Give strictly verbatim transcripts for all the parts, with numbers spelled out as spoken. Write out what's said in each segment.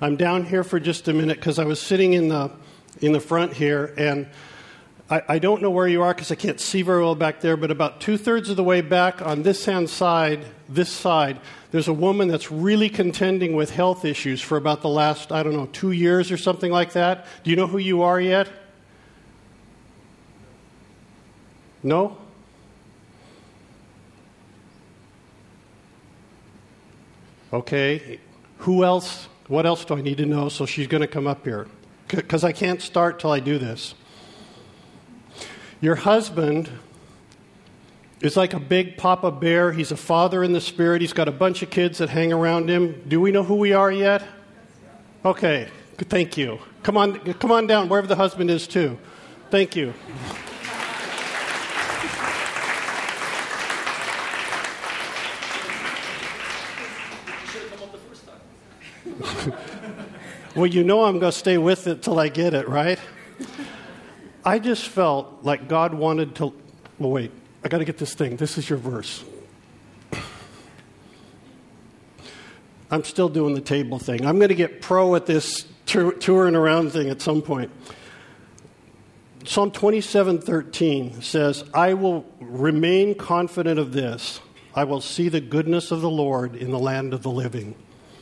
I'm down here for just a minute because I was sitting in the in the front here, and I, I don't know where you are because I can't see very well back there, but about two-thirds of the way back on this hand side, this side, there's a woman that's really contending with health issues for about the last, I don't know, two years or something like that. Do you know who you are yet? No? Okay. Who else? What else do I need to know? So she's going to come up here. Because I can't start till I do this. Your husband is like a big Papa Bear. He's a father in the spirit. He's got a bunch of kids that hang around him. Do we know who we are yet? Okay. Thank you. Come on, come on down, wherever the husband is too. Thank you. Well, you know I'm going to stay with it till I get it, right? I just felt like God wanted to... Well, wait. I got to get this thing. This is your verse. I'm still doing the table thing. I'm going to get pro at this tour, touring around thing at some point. Psalm twenty-seven thirteen says, I will remain confident of this. I will see the goodness of the Lord in the land of the living.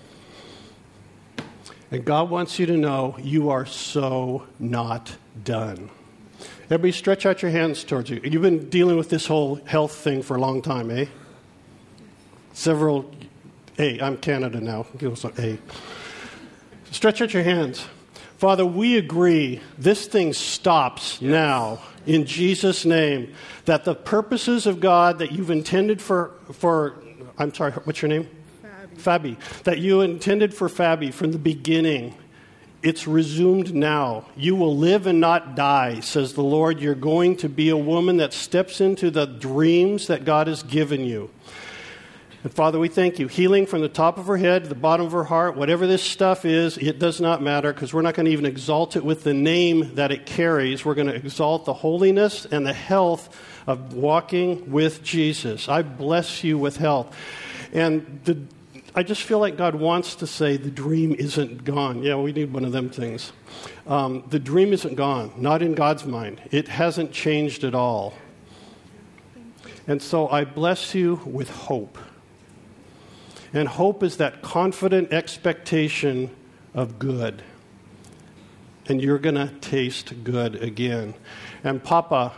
And God wants you to know you are so not done. Everybody stretch out your hands towards you. You've been dealing with this whole health thing for a long time, eh? Several, hey, I'm Canada now. Hey. Stretch out your hands. Father, we agree this thing stops yes. now in Jesus' name. That the purposes of God that you've intended for, for I'm sorry, what's your name? Fabi, that you intended for Fabi from the beginning, it's resumed now. You will live and not die, says the Lord. You're going to be a woman that steps into the dreams that God has given you. And Father, we thank you. Healing from the top of her head to the bottom of her heart, whatever this stuff is, it does not matter because we're not going to even exalt it with the name that it carries. We're going to exalt the holiness and the health of walking with Jesus. I bless you with health. And the I just feel like God wants to say the dream isn't gone. Yeah, we need one of them things. Um, the dream isn't gone, not in God's mind. It hasn't changed at all. And so I bless you with hope. And hope is that confident expectation of good. And you're going to taste good again. And Papa,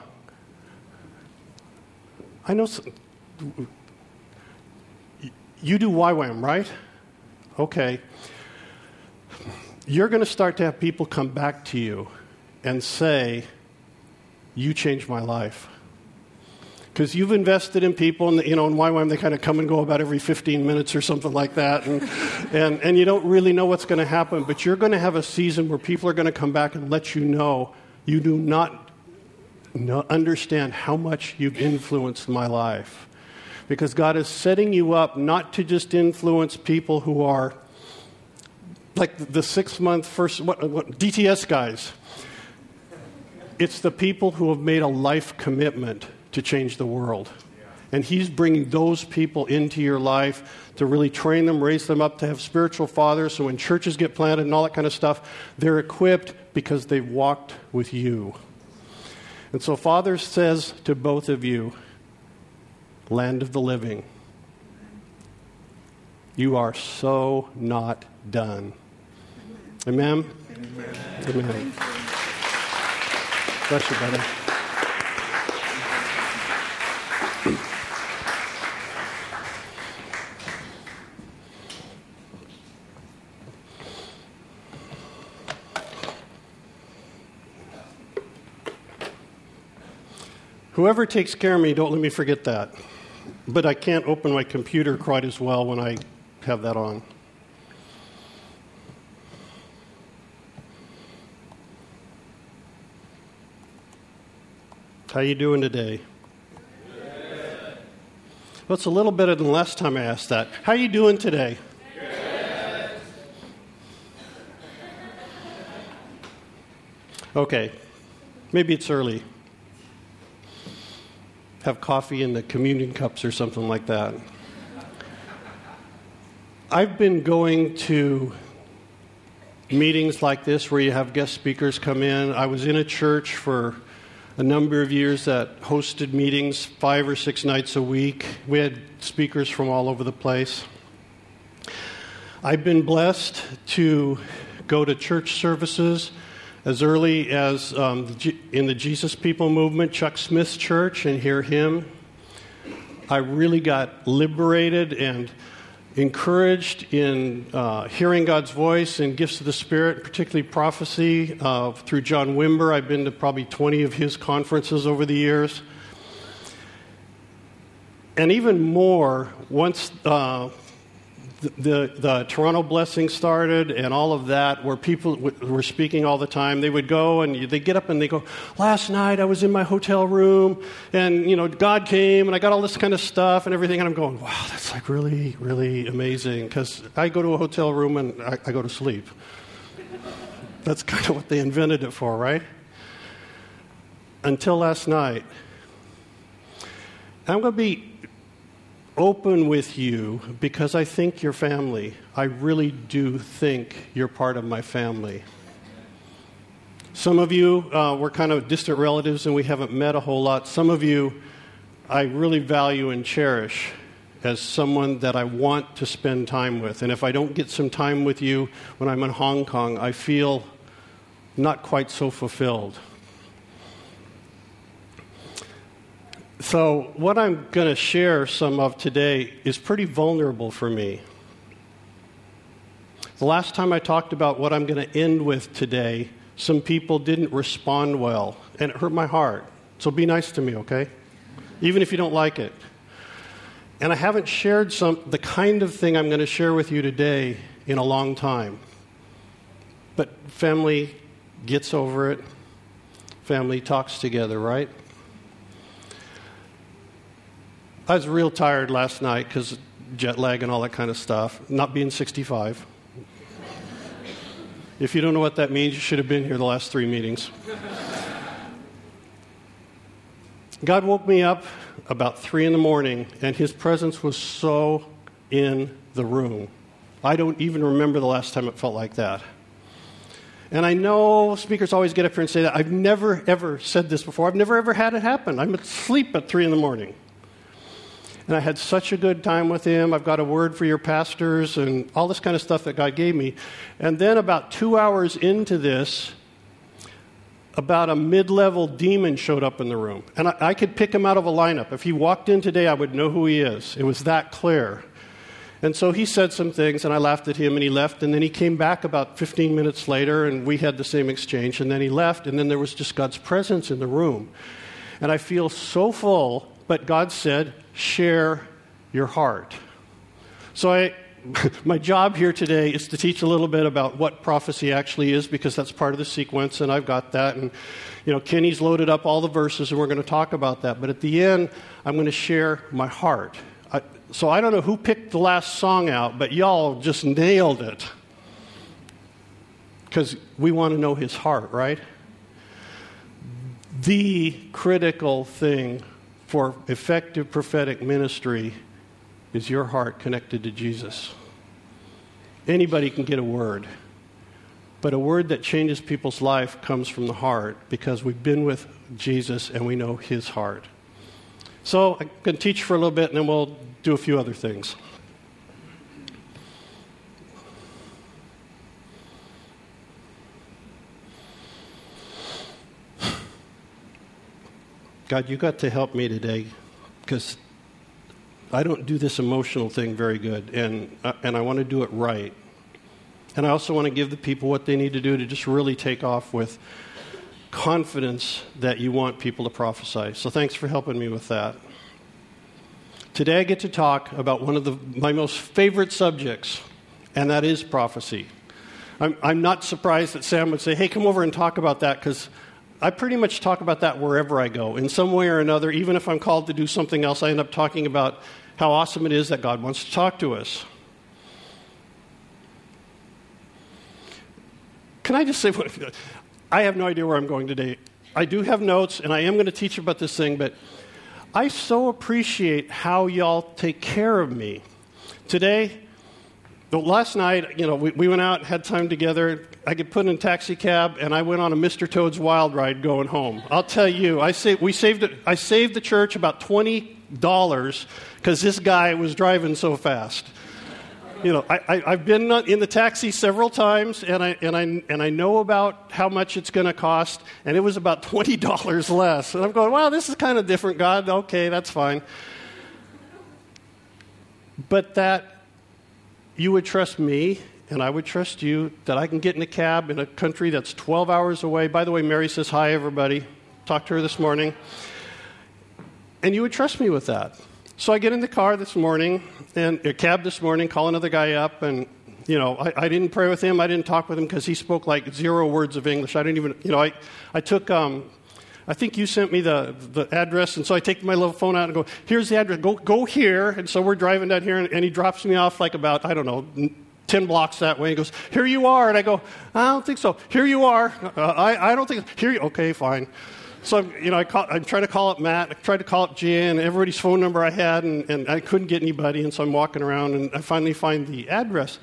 I know... Some, You do Y WAM, right? Okay. You're going to start to have people come back to you and say, you changed my life. Because you've invested in people, and you know, in Y WAM they kind of come and go about every fifteen minutes or something like that, and and, and you don't really know what's going to happen, but you're going to have a season where people are going to come back and let you know you do not know, understand how much you've influenced my life. Because God is setting you up not to just influence people who are like the six-month first what, what, D T S guys. It's the people who have made a life commitment to change the world. And He's bringing those people into your life to really train them, raise them up to have spiritual fathers. So when churches get planted and all that kind of stuff, they're equipped because they've walked with you. And so Father says to both of you, land of the living, you are so not done. Amen? Amen. Amen. Bless you, brother. Whoever takes care of me, don't let me forget that. But I can't open my computer quite as well when I have that on. How you doing today? Good. Well, it's a little better than last time I asked that. How you doing today? Good. Okay. Maybe it's early. Have coffee in the communion cups or something like that. I've been going to meetings like this where you have guest speakers come in. I was in a church for a number of years that hosted meetings five or six nights a week. We had speakers from all over the place. I've been blessed to go to church services as early as um, in the Jesus People movement, Chuck Smith's church, and hear him. I really got liberated and encouraged in uh, hearing God's voice and gifts of the Spirit, particularly prophecy, uh, through John Wimber. I've been to probably twenty of his conferences over the years. And even more, once uh, the, the, the Toronto Blessing started and all of that, where people w- were speaking all the time, they would go and they get up and they go, last night I was in my hotel room and, you know, God came and I got all this kind of stuff and everything. And I'm going, wow, that's like really, really amazing. Because I go to a hotel room and I, I go to sleep. That's kind of what they invented it for, right? Until last night. I'm going to be open with you because I think you're family. I really do think you're part of my family. Some of you, uh, we're kind of distant relatives and we haven't met a whole lot. Some of you, I really value and cherish as someone that I want to spend time with. And if I don't get some time with you when I'm in Hong Kong, I feel not quite so fulfilled. So what I'm going to share some of today is pretty vulnerable for me. The last time I talked about what I'm going to end with today, some people didn't respond well, and it hurt my heart. So be nice to me, okay? Even if you don't like it. And I haven't shared some the kind of thing I'm going to share with you today in a long time. But family gets over it. Family talks together, right? I was real tired last night because jet lag and all that kind of stuff, not being sixty-five. If you don't know what that means, you should have been here the last three meetings. God woke me up about three in the morning, and his presence was so in the room. I don't even remember the last time it felt like that. And I know speakers always get up here and say that. I've never, ever said this before. I've never, ever had it happen. I'm asleep at three in the morning. And I had such a good time with him. I've got a word for your pastors and all this kind of stuff that God gave me. And then about two hours into this, about a mid-level demon showed up in the room. And I, I could pick him out of a lineup. If he walked in today, I would know who he is. It was that clear. And so he said some things, and I laughed at him, and he left. And then he came back about fifteen minutes later, and we had the same exchange. And then he left, and then there was just God's presence in the room. And I feel so full, but God said, share your heart. So I, my job here today is to teach a little bit about what prophecy actually is, because that's part of the sequence, and I've got that. And, you know, Kenny's loaded up all the verses, and we're going to talk about that. But at the end, I'm going to share my heart. I, so I don't know who picked the last song out, but y'all just nailed it. Because we want to know his heart, right? The critical thing for effective prophetic ministry is your heart connected to Jesus. Anybody can get a word, but a word that changes people's life comes from the heart, because we've been with Jesus and we know his heart. So I'm going to teach for a little bit and then we'll do a few other things. God, you got to help me today, because I don't do this emotional thing very good, and uh, and I want to do it right. And I also want to give the people what they need to do to just really take off with confidence that you want people to prophesy. So thanks for helping me with that. Today I get to talk about one of the, my most favorite subjects, and that is prophecy. I'm, I'm not surprised that Sam would say, hey, come over and talk about that, because I pretty much talk about that wherever I go. In some way or another, even if I'm called to do something else, I end up talking about how awesome it is that God wants to talk to us. Can I just say, I have no idea where I'm going today. I do have notes, and I am going to teach about this thing, but I so appreciate how y'all take care of me. Today, But last night, you know, we, we went out, had time together. I get put in a taxi cab, and I went on a Mister Toad's Wild Ride going home. I'll tell you, I saved, we saved it. I saved the church about twenty dollars because this guy was driving so fast. You know, I, I, I've been in the taxi several times, and I and I and I know about how much it's going to cost, and it was about twenty dollars less. And I'm going, wow, this is kind of different, God. Okay, that's fine. But that you would trust me, and I would trust you, that I can get in a cab in a country that's twelve hours away. By the way, Mary says hi, everybody. Talked to her this morning. And you would trust me with that. So I get in the car this morning, and a cab this morning, call another guy up, and, you know, I, I didn't pray with him. I didn't talk with him because he spoke like zero words of English. I didn't even, you know, I, I took, um, I think you sent me the, the address, and so I take my little phone out and go, here's the address, go go here. And so we're driving down here, and, and he drops me off like about, I don't know, ten blocks that way. He goes, here you are. And I go, I don't think so. Here you are. Uh, I, I don't think, here you, okay, fine. So, you know, I, call, I tried to call up Matt, I tried to call up Jan, everybody's phone number I had, and, and I couldn't get anybody, and so I'm walking around, and I finally find the address.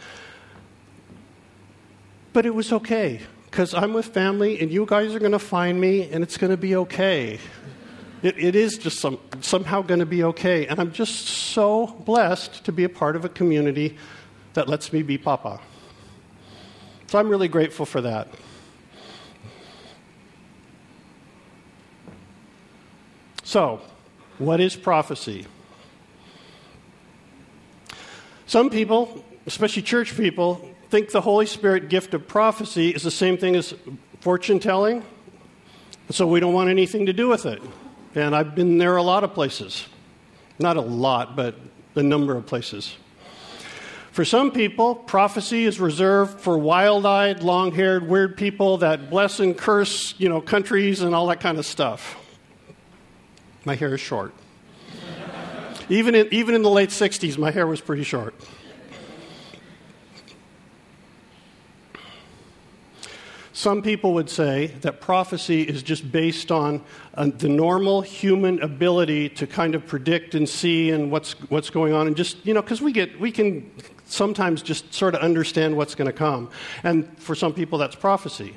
But it was okay, because I'm with family, and you guys are going to find me, and it's going to be okay. It, it is just some, somehow going to be okay, and I'm just so blessed to be a part of a community that lets me be Papa. So I'm really grateful for that. So, what is prophecy? Some people, especially church people, think the Holy Spirit gift of prophecy is the same thing as fortune telling, so we don't want anything to do with it. And I've been there a lot of places. Not a lot, but a number of places. For some people, prophecy is reserved for wild-eyed, long-haired, weird people that bless and curse, you know, countries and all that kind of stuff. My hair is short. even, in, even in the late sixties, my hair was pretty short. Some people would say that prophecy is just based on uh, the normal human ability to kind of predict and see and what's what's going on, and just, you know, because we get we can sometimes just sort of understand what's going to come. And for some people, that's prophecy.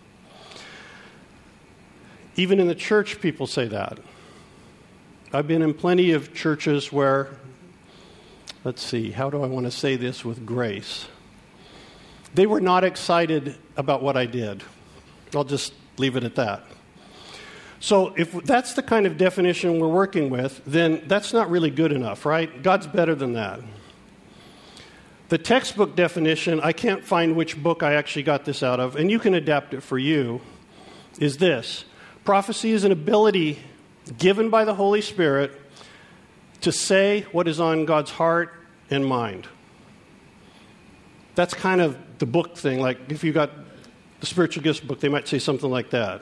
Even in the church, people say that. I've been in plenty of churches where, let's see, how do I want to say this with grace? They were not excited about what I did. I'll just leave it at that. So if that's the kind of definition we're working with, then that's not really good enough, right? God's better than that. The textbook definition, I can't find which book I actually got this out of, and you can adapt it for you, is this. Prophecy is an ability given by the Holy Spirit to say what is on God's heart and mind. That's kind of the book thing. Like if you got the spiritual gifts book, they might say something like that.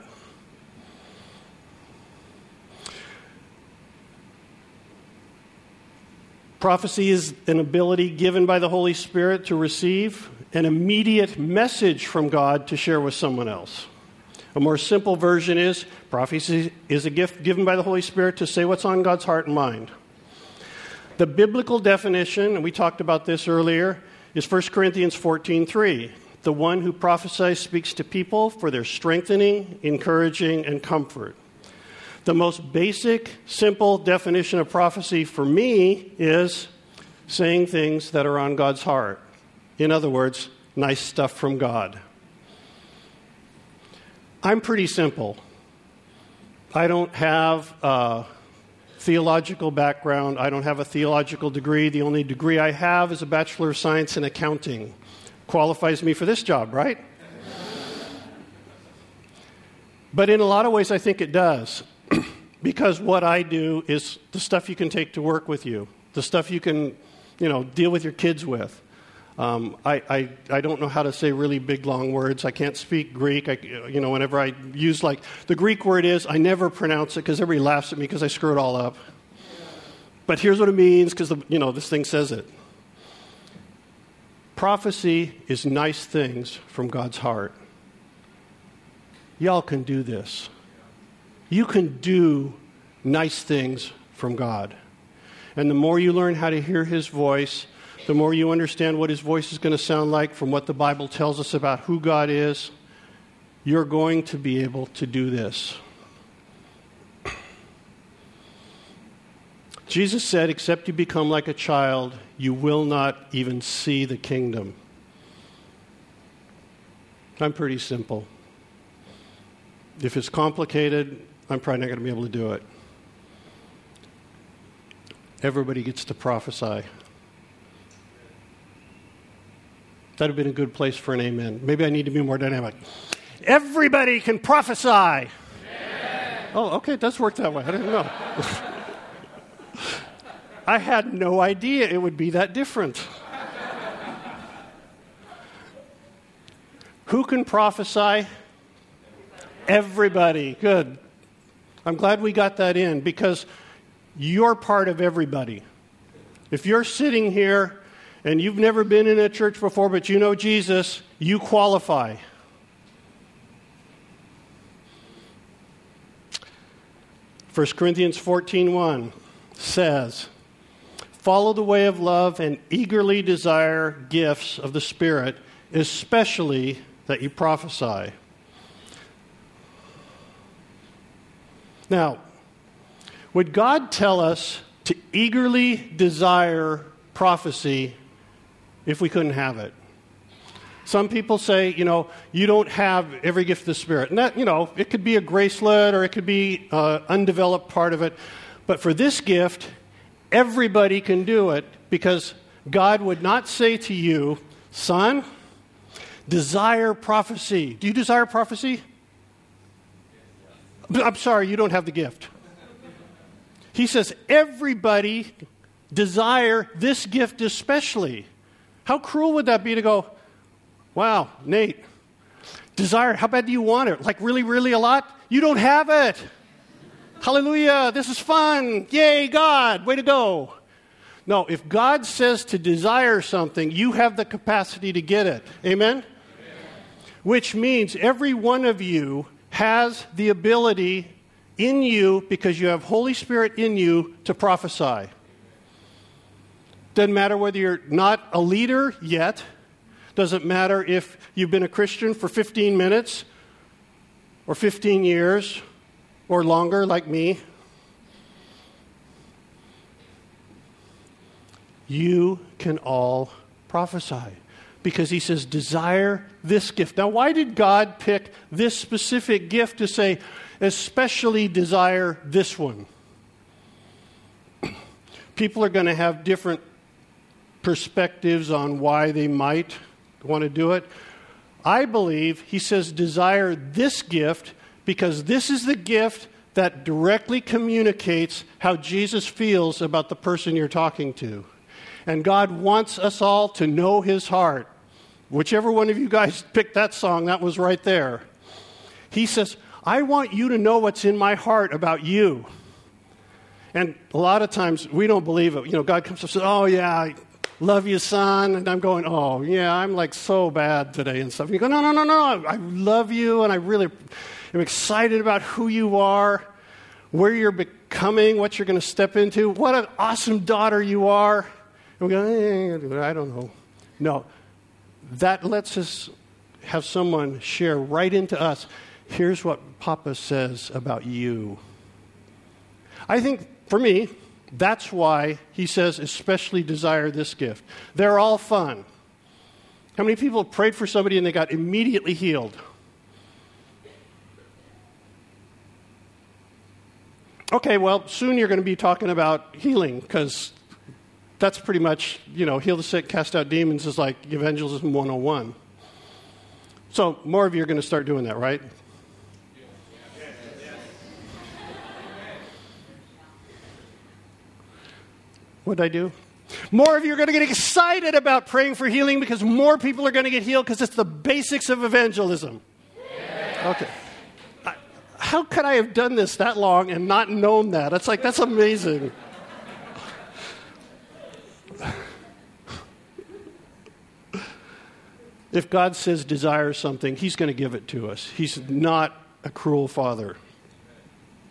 Prophecy is an ability given by the Holy Spirit to receive an immediate message from God to share with someone else. A more simple version is, prophecy is a gift given by the Holy Spirit to say what's on God's heart and mind. The biblical definition, and we talked about this earlier, is First Corinthians fourteen three. The one who prophesies speaks to people for their strengthening, encouraging, and comfort. The most basic, simple definition of prophecy for me is saying things that are on God's heart. In other words, nice stuff from God. I'm pretty simple. I don't have a theological background. I don't have a theological degree. The only degree I have is a Bachelor of Science in Accounting. Qualifies me for this job, right? But in a lot of ways, I think it does. Because what I do is the stuff you can take to work with you, the stuff you can, you know, deal with your kids with. Um, I, I, I don't know how to say really big, long words. I can't speak Greek. I, you know, whenever I use, like, the Greek word is, I never pronounce it because everybody laughs at me because I screw it all up. But here's what it means because, you know, this thing says it. Prophecy is nice things from God's heart. Y'all can do this. You can do nice things from God. And the more you learn how to hear His voice, the more you understand what his voice is going to sound like from what the Bible tells us about who God is, you're going to be able to do this. Jesus said, except you become like a child, you will not even see the kingdom. I'm pretty simple. If it's complicated, I'm probably not going to be able to do it. Everybody gets to prophesy. That would have been a good place for an amen. Maybe I need to be more dynamic. Everybody can prophesy. Amen. Oh, okay, it does work that way. I didn't know. I had no idea it would be that different. Who can prophesy? Everybody. Good. I'm glad we got that in because you're part of everybody. If you're sitting here and you've never been in a church before, but you know Jesus, you qualify. First Corinthians fourteen one says, follow the way of love and eagerly desire gifts of the Spirit, especially that you prophesy. Now, would God tell us to eagerly desire prophecy if we couldn't have it? Some people say, you know, you don't have every gift of the Spirit. And that, you know, it could be a gracelet or it could be an undeveloped part of it. But for this gift, everybody can do it because God would not say to you, son, desire prophecy. Do you desire prophecy? I'm sorry, you don't have the gift. He says, everybody desire this gift especially. How cruel would that be to go, wow, Nate, desire, how bad do you want it? Like really, really a lot? You don't have it. Hallelujah, this is fun. Yay, God, way to go. No, if God says to desire something, you have the capacity to get it. Amen? Amen. Which means every one of you has the ability in you, because you have Holy Spirit in you, to prophesy. Doesn't matter whether you're not a leader yet. Doesn't matter if you've been a Christian for fifteen minutes or fifteen years or longer like me. You can all prophesy. Because he says, desire this gift. Now, why did God pick this specific gift to say, especially desire this one? People are going to have different perspectives on why they might want to do it. I believe he says, desire this gift because this is the gift that directly communicates how Jesus feels about the person you're talking to. And God wants us all to know his heart. Whichever one of you guys picked that song, that was right there. He says, I want you to know what's in my heart about you. And a lot of times we don't believe it. You know, God comes up and says, oh yeah, I love you, son. And I'm going, oh yeah, I'm like so bad today and stuff. And you go, no, no, no, no, I love you and I really am excited about who you are, where you're becoming, what you're going to step into. What an awesome daughter you are. And we go, eh, I don't know. No, that lets us have someone share right into us. Here's what Papa says about you. I think, for me, that's why he says, especially desire this gift. They're all fun. How many people have prayed for somebody and they got immediately healed? Okay, well, soon you're going to be talking about healing because that's pretty much, you know, heal the sick, cast out demons is like evangelism one oh one. So more of you are going to start doing that, right? What'd I do? More of you are going to get excited about praying for healing because more people are going to get healed because it's the basics of evangelism. Okay. I, how could I have done this that long and not known that? It's like, that's amazing. If God says desire something, he's going to give it to us. He's not a cruel father.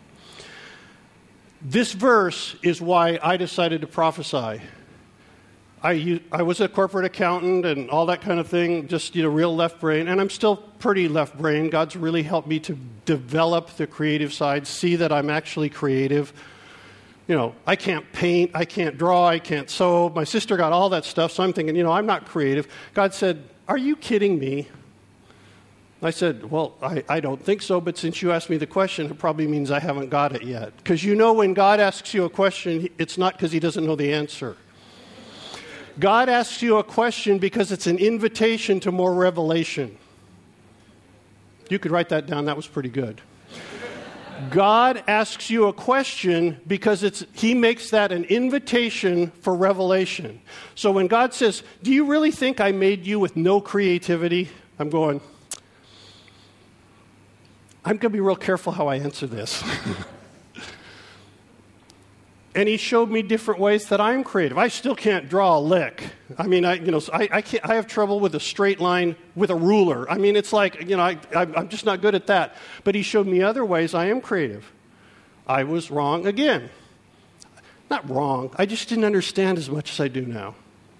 This verse is why I decided to prophesy. I, u- I was a corporate accountant and all that kind of thing, just, you know, real left brain. And I'm still pretty left brain. God's really helped me to develop the creative side, see that I'm actually creative. You know, I can't paint, I can't draw, I can't sew. My sister got all that stuff, so I'm thinking, you know, I'm not creative. God said, are you kidding me? I said, well, I, I don't think so, but since you asked me the question, it probably means I haven't got it yet. Because you know when God asks you a question, it's not because he doesn't know the answer. God asks you a question because it's an invitation to more revelation. You could write that down. That was pretty good. God asks you a question because it's he makes that an invitation for revelation. So when God says, do you really think I made you with no creativity? I'm going, I'm going to be real careful how I answer this. And he showed me different ways that I'm creative. I still can't draw a lick. I mean, I you know, I I, can't, I have trouble with a straight line with a ruler. I mean, it's like, you know, I, I'm just not good at that. But he showed me other ways I am creative. I was wrong again. Not wrong. I just didn't understand as much as I do now.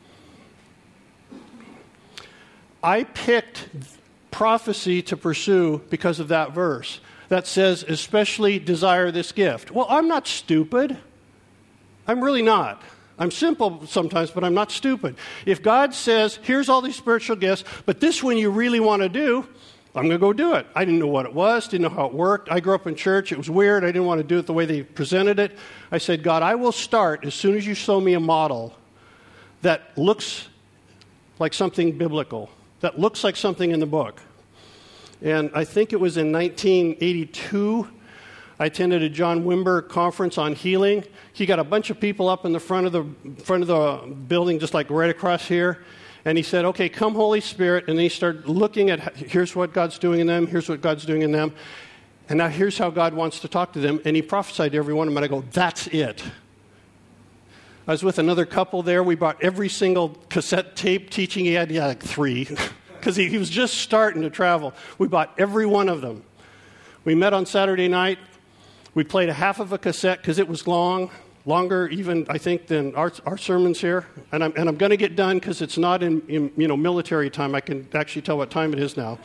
I picked prophecy to pursue because of that verse that says, especially desire this gift. Well, I'm not stupid. I'm really not. I'm simple sometimes, but I'm not stupid. If God says, here's all these spiritual gifts, but this one you really want to do, I'm going to go do it. I didn't know what it was, didn't know how it worked. I grew up in church. It was weird. I didn't want to do it the way they presented it. I said, God, I will start as soon as you show me a model that looks like something biblical, that looks like something in the book. And I think it was in nineteen eighty-two, I attended a John Wimber conference on healing. He got a bunch of people up in the front of the front of the building, just like right across here. And he said, okay, come Holy Spirit. And then he started looking at, here's what God's doing in them, here's what God's doing in them. And now here's how God wants to talk to them. And he prophesied to every one of them. And I go, that's it. I was with another couple there. We bought every single cassette tape teaching. He had, he had like three, because he, he was just starting to travel. We bought every one of them. We met on Saturday night. We played a half of a cassette because it was long, longer even, I think, than our, our sermons here. And I'm, and I'm going to get done because it's not in, in you know military time. I can actually tell what time it is now.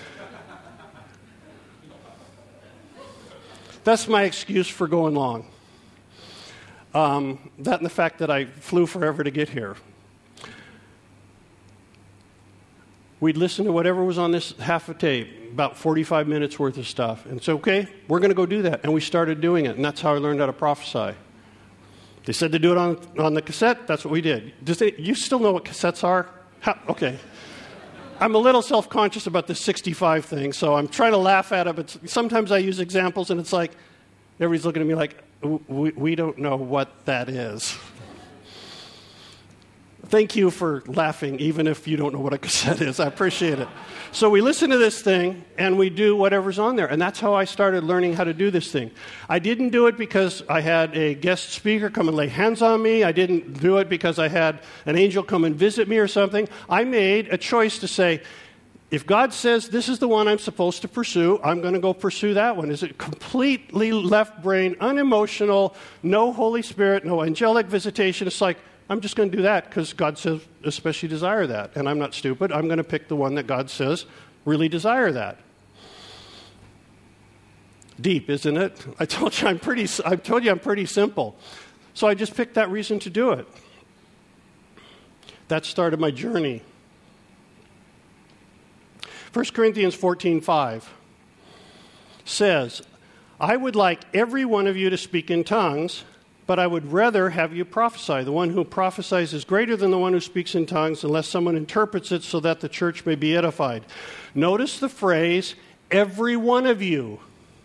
That's my excuse for going long. Um, that and the fact that I flew forever to get here. We'd listen to whatever was on this half a tape, about forty-five minutes worth of stuff. And it's okay, we're going to go do that. And we started doing it, and that's how I learned how to prophesy. They said to do it on, on the cassette, that's what we did. Does they, you still know what cassettes are? How, okay. I'm a little self-conscious about this sixty-five thing, so I'm trying to laugh at it, but sometimes I use examples, and it's like, everybody's looking at me like, we, we don't know what that is. Thank you for laughing, even if you don't know what a cassette is. I appreciate it. So we listen to this thing, and we do whatever's on there. And that's how I started learning how to do this thing. I didn't do it because I had a guest speaker come and lay hands on me. I didn't do it because I had an angel come and visit me or something. I made a choice to say, if God says this is the one I'm supposed to pursue, I'm going to go pursue that one. Is it completely left brain, unemotional, no Holy Spirit, no angelic visitation? It's like, I'm just going to do that because God says especially desire that. And I'm not stupid. I'm going to pick the one that God says really desire that. Deep, isn't it? I told you I'm pretty I told you I'm pretty simple. So I just picked that reason to do it. That started my journey. First Corinthians fourteen five says, I would like every one of you to speak in tongues, but I would rather have you prophesy. The one who prophesies is greater than the one who speaks in tongues unless someone interprets it so that the church may be edified. Notice the phrase, every one of you.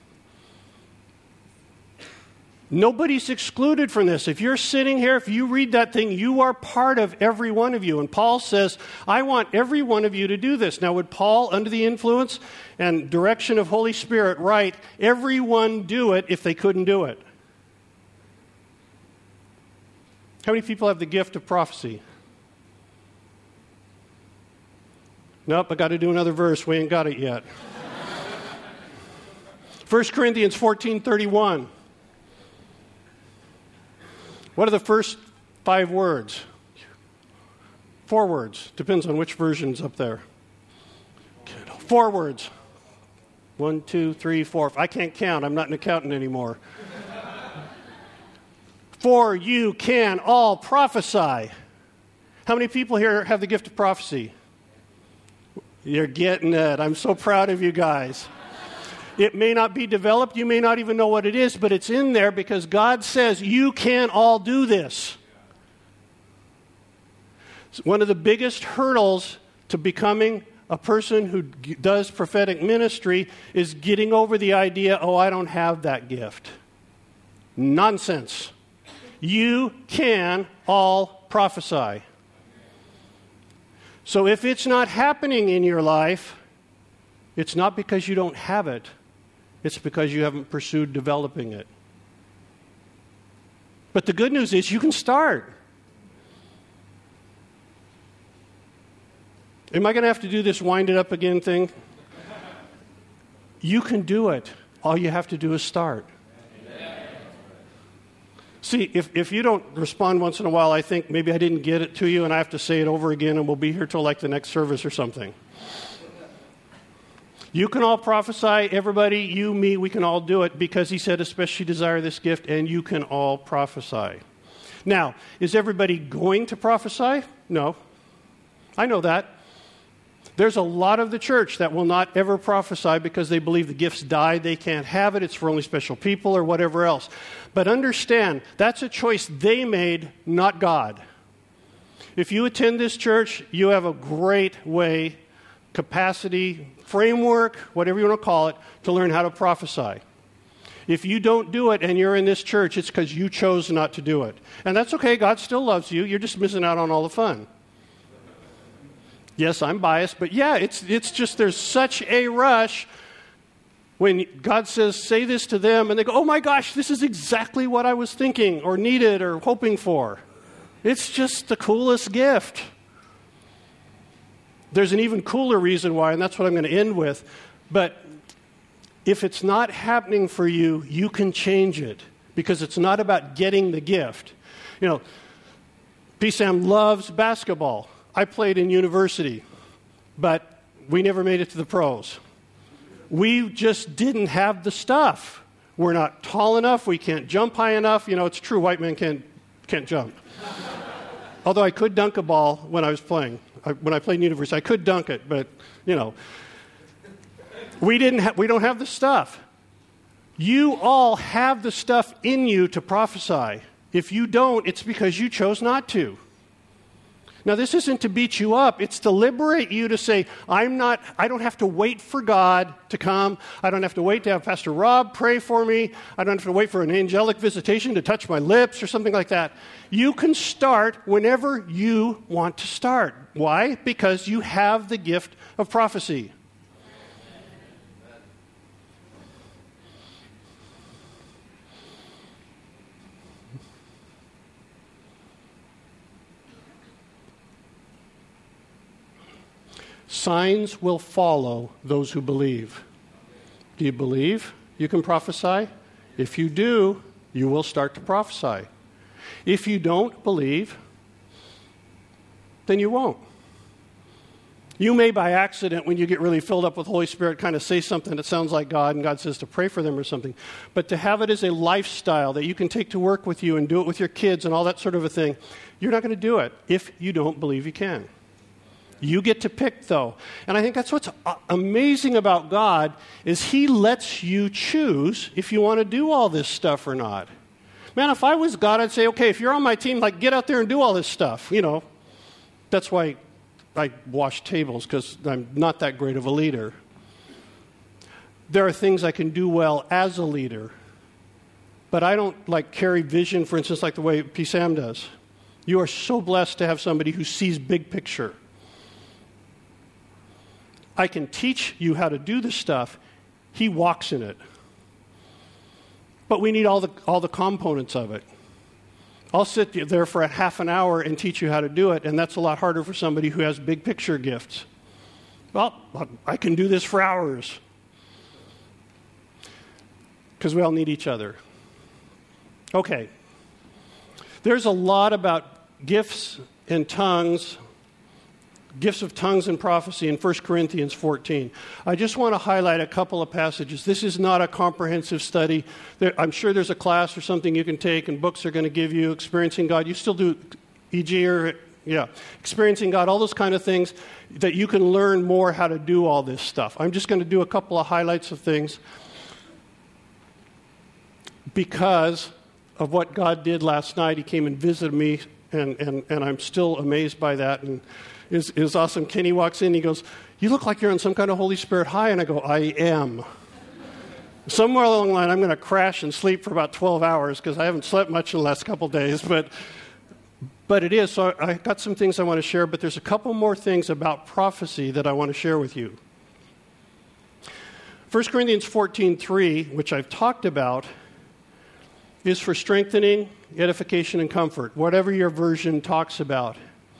Nobody's excluded from this. If you're sitting here, if you read that thing, you are part of every one of you. And Paul says, I want every one of you to do this. Now, would Paul, under the influence and direction of Holy Spirit, write, everyone do it if they couldn't do it? How many people have the gift of prophecy? Nope, I got to do another verse. We ain't got it yet. First Corinthians fourteen thirty-one. What are the first five words? Four words. Depends on which version's up there. Four words. One, two, three, four. I can't count. I'm not an accountant anymore. For you can all prophesy. How many people here have the gift of prophecy? You're getting it. I'm so proud of you guys. It may not be developed. You may not even know what it is, but it's in there because God says you can all do this. One of the biggest hurdles to becoming a person who does prophetic ministry is getting over the idea, oh, I don't have that gift. Nonsense. You can all prophesy. So if it's not happening in your life, it's not because you don't have it. It's because you haven't pursued developing it. But the good news is you can start. Am I going to have to do this wind it up again thing? You can do it. All you have to do is start. Amen. See, if, if you don't respond once in a while, I think maybe I didn't get it to you and I have to say it over again and we'll be here till like the next service or something. You can all prophesy, everybody, you, me, we can all do it because he said especially desire this gift and you can all prophesy. Now, is everybody going to prophesy? No. I know that. There's a lot of the church that will not ever prophesy because they believe the gift's died, they can't have it, it's for only special people or whatever else. But understand, that's a choice they made, not God. If you attend this church, you have a great way, capacity, framework, whatever you want to call it, to learn how to prophesy. If you don't do it and you're in this church, it's because you chose not to do it. And that's okay, God still loves you, you're just missing out on all the fun. Yes, I'm biased, but yeah, it's it's just there's such a rush when God says, say this to them, and they go, oh my gosh, this is exactly what I was thinking or needed or hoping for. It's just the coolest gift. There's an even cooler reason why, and that's what I'm going to end with. But if it's not happening for you, you can change it because it's not about getting the gift. You know, P. Sam loves basketball. I played in university, but we never made it to the pros. We just didn't have the stuff. We're not tall enough. We can't jump high enough. You know, it's true, white men can't, can't jump. Although I could dunk a ball when I was playing. I, when I played in university, I could dunk it, but, you know. We, didn't ha- we don't have the stuff. You all have the stuff in you to prophesy. If you don't, it's because you chose not to. Now, this isn't to beat you up. It's to liberate you to say, I'm not, I don't have to wait for God to come. I don't have to wait to have Pastor Rob pray for me. I don't have to wait for an angelic visitation to touch my lips or something like that. You can start whenever you want to start. Why? Because you have the gift of prophecy. Signs will follow those who believe. Do you believe you can prophesy? If you do, you will start to prophesy. If you don't believe, then you won't. You may by accident, when you get really filled up with the Holy Spirit, kind of say something that sounds like God, and God says to pray for them or something. But to have it as a lifestyle that you can take to work with you and do it with your kids and all that sort of a thing, you're not going to do it if you don't believe you can. You get to pick, though. And I think that's what's amazing about God is he lets you choose if you want to do all this stuff or not. Man, if I was God, I'd say, okay, if you're on my team, like, get out there and do all this stuff. You know, that's why I wash tables, because I'm not that great of a leader. There are things I can do well as a leader, but I don't, like, carry vision, for instance, like the way P. Sam does. You are so blessed to have somebody who sees big picture. I can teach you how to do this stuff. He walks in it. But we need all the all the components of it. I'll sit there for a half an hour and teach you how to do it, and that's a lot harder for somebody who has big picture gifts. Well, I can do this for hours. Because we all need each other. Okay. There's a lot about gifts and tongues gifts of tongues and prophecy in First Corinthians fourteen. I just want to highlight a couple of passages. This is not a comprehensive study. There, I'm sure there's a class or something you can take, and books are going to give you Experiencing God. You still do E G or, yeah, Experiencing God, all those kind of things that you can learn more how to do all this stuff. I'm just going to do a couple of highlights of things because of what God did last night. He came and visited me, and, and, and I'm still amazed by that. And it was, it was awesome. Kenny walks in, he goes, "You look like you're on some kind of Holy Spirit high." And I go, "I am." Somewhere along the line, I'm going to crash and sleep for about twelve hours because I haven't slept much in the last couple days. But but it is. So I got some things I want to share, but there's a couple more things about prophecy that I want to share with you. First Corinthians fourteen three, which I've talked about, is for strengthening, edification, and comfort, whatever your version talks about.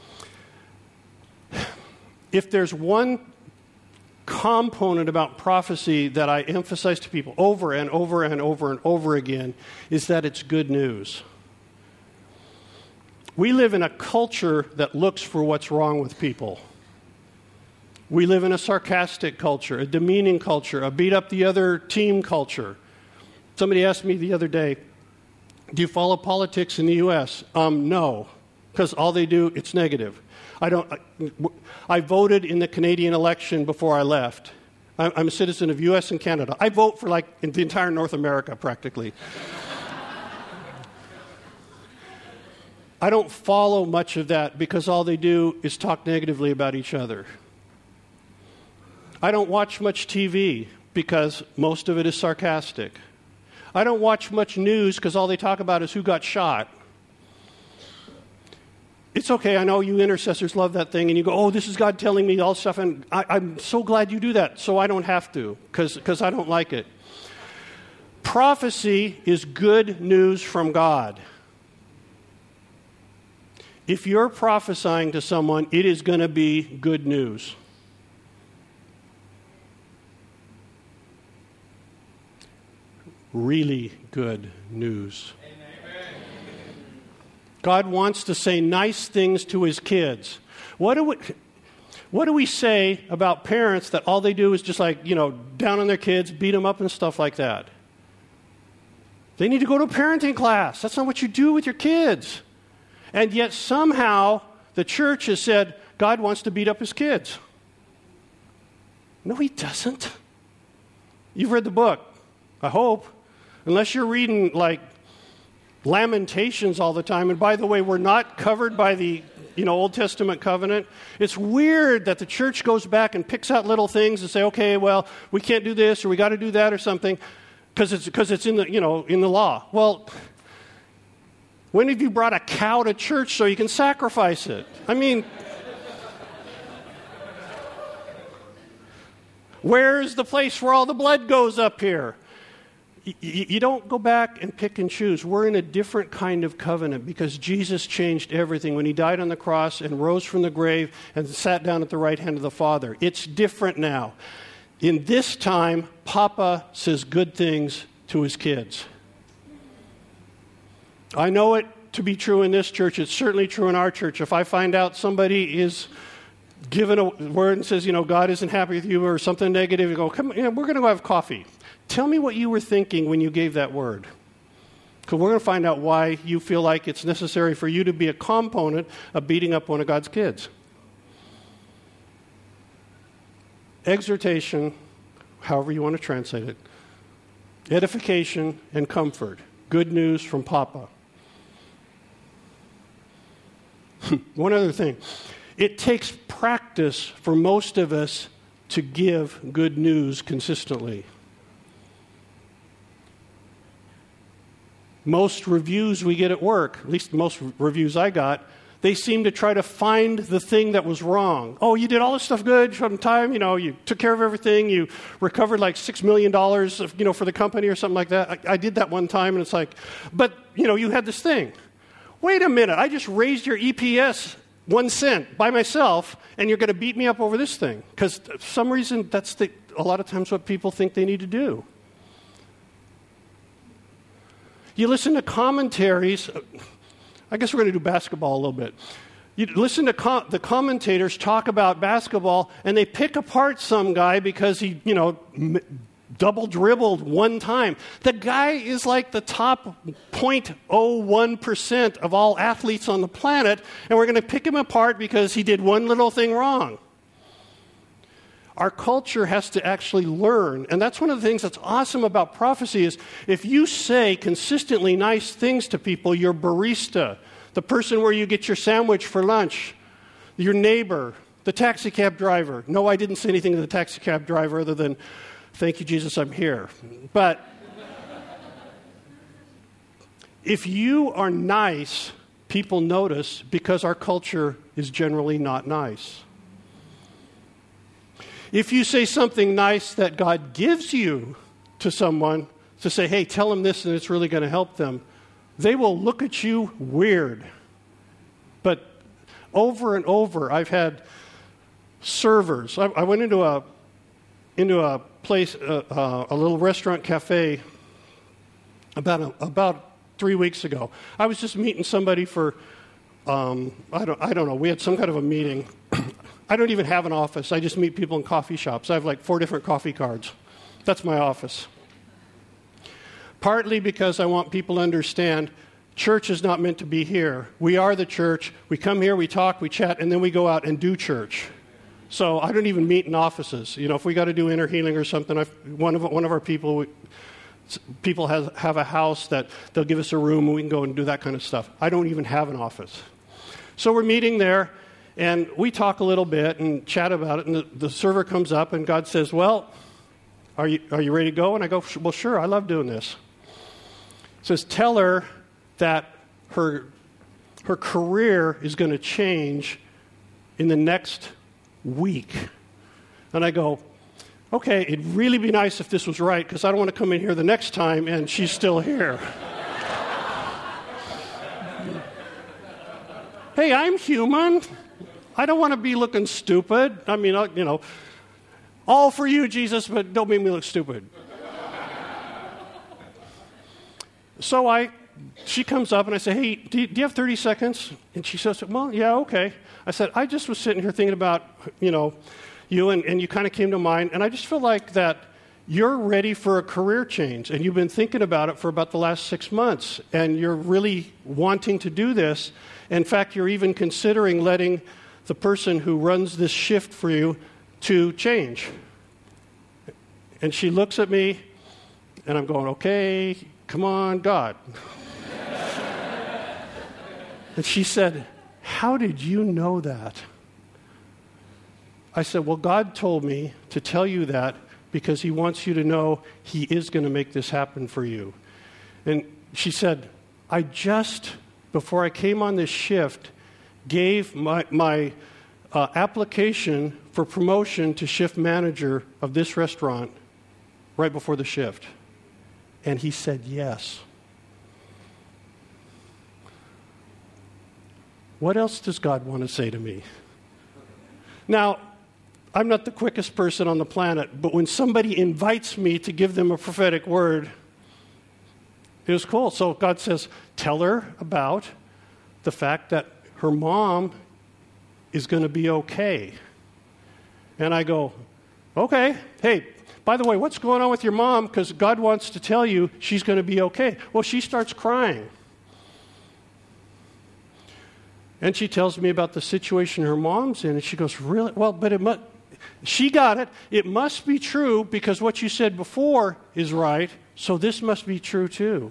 If there's one component about prophecy that I emphasize to people over and over and over and over again, is that it's good news. We live in a culture that looks for what's wrong with people. We live in a sarcastic culture, a demeaning culture, a beat up the other team culture. Somebody asked me the other day, "Do you follow politics in the U S?" Um, no, because all they do, it's negative. I don't. I, I voted in the Canadian election before I left. I'm, I'm a citizen of U S and Canada. I vote for like in the entire North America practically. I don't follow much of that because all they do is talk negatively about each other. I don't watch much T V because most of it is sarcastic. I don't watch much news because all they talk about is who got shot. It's okay, I know you intercessors love that thing, and you go, "Oh, this is God telling me all stuff," and I, I'm so glad you do that, so I don't have to, because I don't like it. Prophecy is good news from God. If you're prophesying to someone, it is going to be good news. Really good news. God wants to say nice things to his kids. What do we, what do we say about parents that all they do is just like, you know, down on their kids, beat them up and stuff like that? They need to go to a parenting class. That's not what you do with your kids. And yet somehow the church has said God wants to beat up his kids. No, he doesn't. You've read the book, I hope. Unless you're reading like Lamentations all the time. And by the way, we're not covered by the, you know, Old Testament covenant. It's weird that the church goes back and picks out little things and say, okay, well, we can't do this or we got to do that or something because it's because it's in the, you know, in the law. Well, when have you brought a cow to church so you can sacrifice it? I mean, where's the place where all the blood goes up here? You don't go back and pick and choose. We're in a different kind of covenant because Jesus changed everything when he died on the cross and rose from the grave and sat down at the right hand of the Father. It's different now. In this time, Papa says good things to his kids. I know it to be true in this church. It's certainly true in our church. If I find out somebody is given a word and says, you know, God isn't happy with you or something negative, you go, come on, you know, we're going to go have coffee. Tell me what you were thinking when you gave that word. Because we're going to find out why you feel like it's necessary for you to be a component of beating up one of God's kids. Exhortation, however you want to translate it. Edification and comfort. Good news from Papa. One other thing. It takes practice for most of us to give good news consistently. Most reviews we get at work, at least most reviews I got, they seem to try to find the thing that was wrong. Oh, you did all this stuff good on time, you know, you took care of everything, you recovered like six million dollars, of, you know, for the company or something like that. I, I did that one time, and it's like, but, you know, you had this thing. Wait a minute, I just raised your E P S one cent by myself, and you're going to beat me up over this thing. Because for some reason, that's the, a lot of times what people think they need to do. You listen to commentaries. I guess we're going to do basketball a little bit. You listen to com- the commentators talk about basketball, and they pick apart some guy because he, you know, m- double dribbled one time. The guy is like the top zero point zero one percent of all athletes on the planet, and we're going to pick him apart because he did one little thing wrong. Our culture has to actually learn, and that's one of the things that's awesome about prophecy is if you say consistently nice things to people, your barista, the person where you get your sandwich for lunch, your neighbor, the taxi cab driver. No, I didn't say anything to the taxi cab driver other than, thank you, Jesus, I'm here. But if you are nice, people notice because our culture is generally not nice. If you say something nice that God gives you to someone to say, hey, tell them this and it's really going to help them, they will look at you weird. But over and over, I've had servers. I, I went into a into a place, uh, uh, a little restaurant cafe about a, about three weeks ago. I was just meeting somebody for, um, I don't I don't know, we had some kind of a meeting. I don't even have an office. I just meet people in coffee shops. I have like four different coffee cards. That's my office. Partly because I want people to understand church is not meant to be here. We are the church. We come here, we talk, we chat, and then we go out and do church. So I don't even meet in offices. You know, if we got to do inner healing or something, I've, one of one of our people, we, people has, have a house that they'll give us a room and we can go and do that kind of stuff. I don't even have an office. So we're meeting there. And we talk a little bit and chat about it, and the, the server comes up, and God says, well, are you are you ready to go? And I go, well, sure, I love doing this. He says, tell her that her, her career is going to change in the next week. And I go, okay, it'd really be nice if this was right, because I don't want to come in here the next time and she's still here. Hey, I'm human. I don't want to be looking stupid. I mean, you know, all for you, Jesus, but don't make me look stupid. So I, she comes up and I say, hey, do you, do you have thirty seconds? And she says, well, yeah, okay. I said, I just was sitting here thinking about, you know, you and, and you kind of came to mind, and I just feel like that you're ready for a career change, and you've been thinking about it for about the last six months, and you're really wanting to do this. In fact, you're even considering letting the person who runs this shift for you to change. And she looks at me, and I'm going, okay, come on, God. And she said, how did you know that? I said, well, God told me to tell you that because he wants you to know he is going to make this happen for you. And she said, I just, before I came on this shift, gave my, my uh, application for promotion to shift manager of this restaurant right before the shift. And he said yes. What else does God want to say to me? Now, I'm not the quickest person on the planet, but when somebody invites me to give them a prophetic word, it was cool. So God says, tell her about the fact that her mom is going to be okay. And I go, okay. Hey, by the way, what's going on with your mom? Because God wants to tell you she's going to be okay. Well, she starts crying. And she tells me about the situation her mom's in, and she goes, really? Well, but it must, she got it. It must be true because what you said before is right, so this must be true too.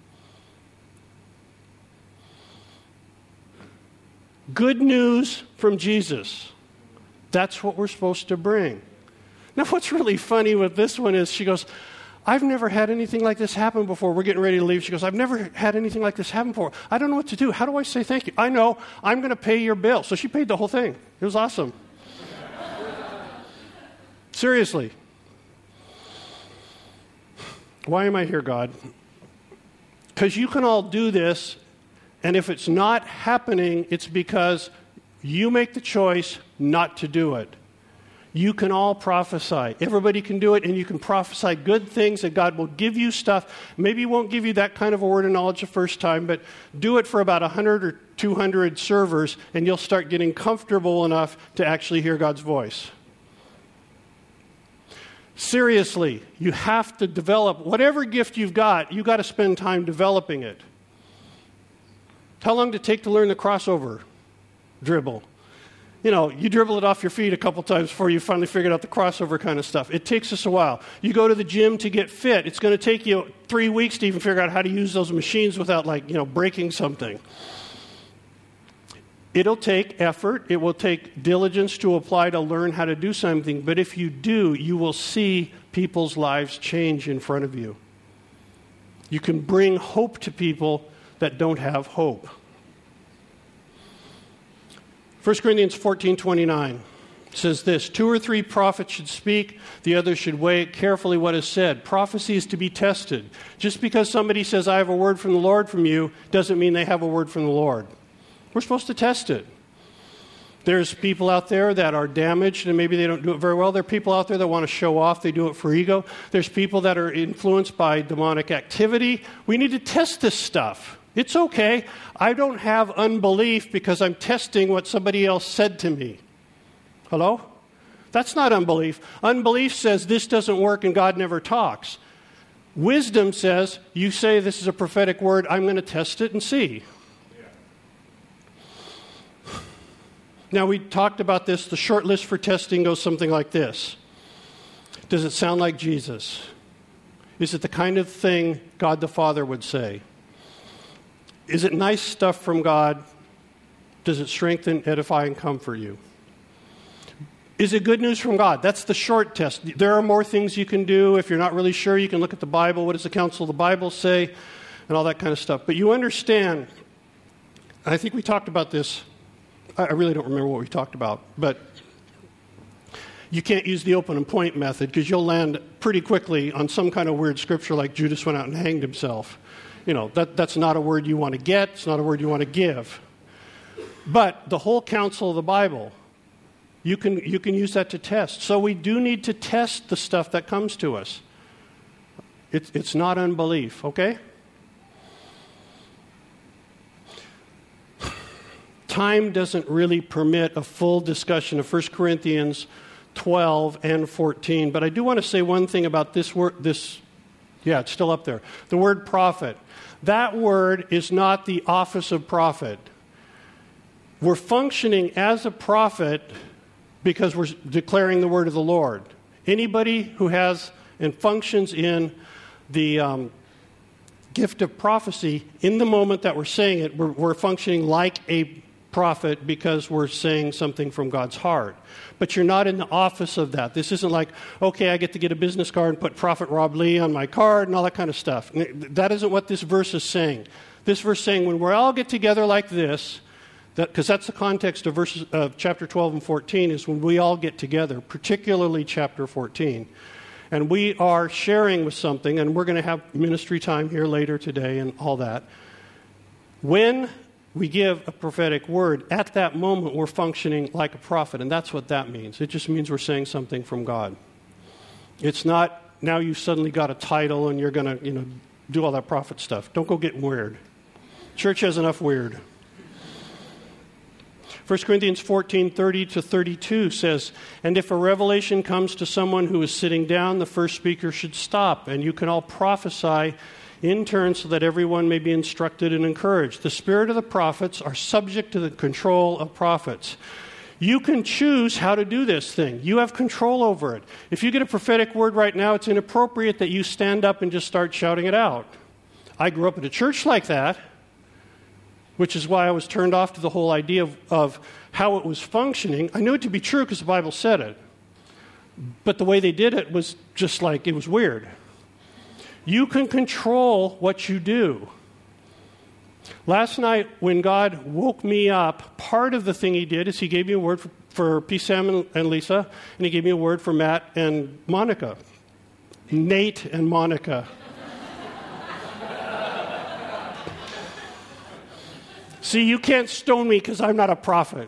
Good news from Jesus. That's what we're supposed to bring. Now, what's really funny with this one is she goes, I've never had anything like this happen before. We're getting ready to leave. She goes, I've never had anything like this happen before. I don't know what to do. How do I say thank you? I know. I'm going to pay your bill. So she paid the whole thing. It was awesome. Seriously. Why am I here, God? Because you can all do this, and if it's not happening, it's because you make the choice not to do it. You can all prophesy. Everybody can do it, and you can prophesy good things, and God will give you stuff. Maybe he won't give you that kind of a word of knowledge the first time, but do it for about one hundred or two hundred servers, and you'll start getting comfortable enough to actually hear God's voice. Seriously, you have to develop whatever gift you've got, you've got to spend time developing it. How long did it take to learn the crossover dribble? You know, you dribble it off your feet a couple times before you finally figured out the crossover kind of stuff. It takes us a while. You go to the gym to get fit. It's going to take you three weeks to even figure out how to use those machines without, like, you know, breaking something. It'll take effort. It will take diligence to apply to learn how to do something. But if you do, you will see people's lives change in front of you. You can bring hope to people that don't have hope. First Corinthians fourteen twenty-nine says this, two or three prophets should speak, the others should weigh carefully what is said. Prophecy is to be tested. Just because somebody says, I have a word from the Lord from you, doesn't mean they have a word from the Lord. We're supposed to test it. There's people out there that are damaged and maybe they don't do it very well. There are people out there that want to show off. They do it for ego. There's people that are influenced by demonic activity. We need to test this stuff. It's okay. I don't have unbelief because I'm testing what somebody else said to me. Hello? That's not unbelief. Unbelief says this doesn't work and God never talks. Wisdom says, you say this is a prophetic word, I'm going to test it and see. Now, we talked about this. The short list for testing goes something like this. Does it sound like Jesus? Is it the kind of thing God the Father would say? Is it nice stuff from God? Does it strengthen, edify, and comfort you? Is it good news from God? That's the short test. There are more things you can do. If you're not really sure, you can look at the Bible. What does the counsel of the Bible say? And all that kind of stuff. But you understand, I think we talked about this. I really don't remember what we talked about, but you can't use the open and point method because you'll land pretty quickly on some kind of weird scripture like Judas went out and hanged himself. You know, that, that's not a word you want to get. It's not a word you want to give. But the whole counsel of the Bible, you can, you can use that to test. So we do need to test the stuff that comes to us. It's, it's not unbelief, okay? Time doesn't really permit a full discussion of First Corinthians twelve and fourteen, but I do want to say one thing about this word, this, yeah, it's still up there. The word prophet. That word is not the office of prophet. We're functioning as a prophet because we're declaring the word of the Lord. Anybody who has and functions in the um, gift of prophecy, in the moment that we're saying it, we're, we're functioning like a prophet because we're saying something from God's heart. But you're not in the office of that. This isn't like, okay, I get to get a business card and put Prophet Rob Lee on my card and all that kind of stuff. That isn't what this verse is saying. This verse is saying when we all get together like this, that because that's the context of verses of chapter twelve and fourteen, is when we all get together, particularly chapter fourteen. And we are sharing with something, and we're going to have ministry time here later today and all that. When we give a prophetic word, at that moment we're functioning like a prophet, and that's what that means. It just means we're saying something from God. It's not now you've suddenly got a title and you're going to, you know, do all that prophet stuff. Don't go getting weird. Church has enough weird. First Corinthians fourteen, thirty to thirty-two says, and if a revelation comes to someone who is sitting down, the first speaker should stop, and you can all prophesy in turn so that everyone may be instructed and encouraged. The spirit of the prophets are subject to the control of prophets. You can choose how to do this thing. You have control over it. If you get a prophetic word right now, it's inappropriate that you stand up and just start shouting it out. I grew up in a church like that, which is why I was turned off to the whole idea of, of how it was functioning. I knew it to be true because the Bible said it. But the way they did it was just like, it was weird. You can control what you do. Last night, when God woke me up, part of the thing he did is he gave me a word for, for P. Sam and, and Lisa, and he gave me a word for Matt and Monica. Nate and Monica. See, you can't stone me because I'm not a prophet.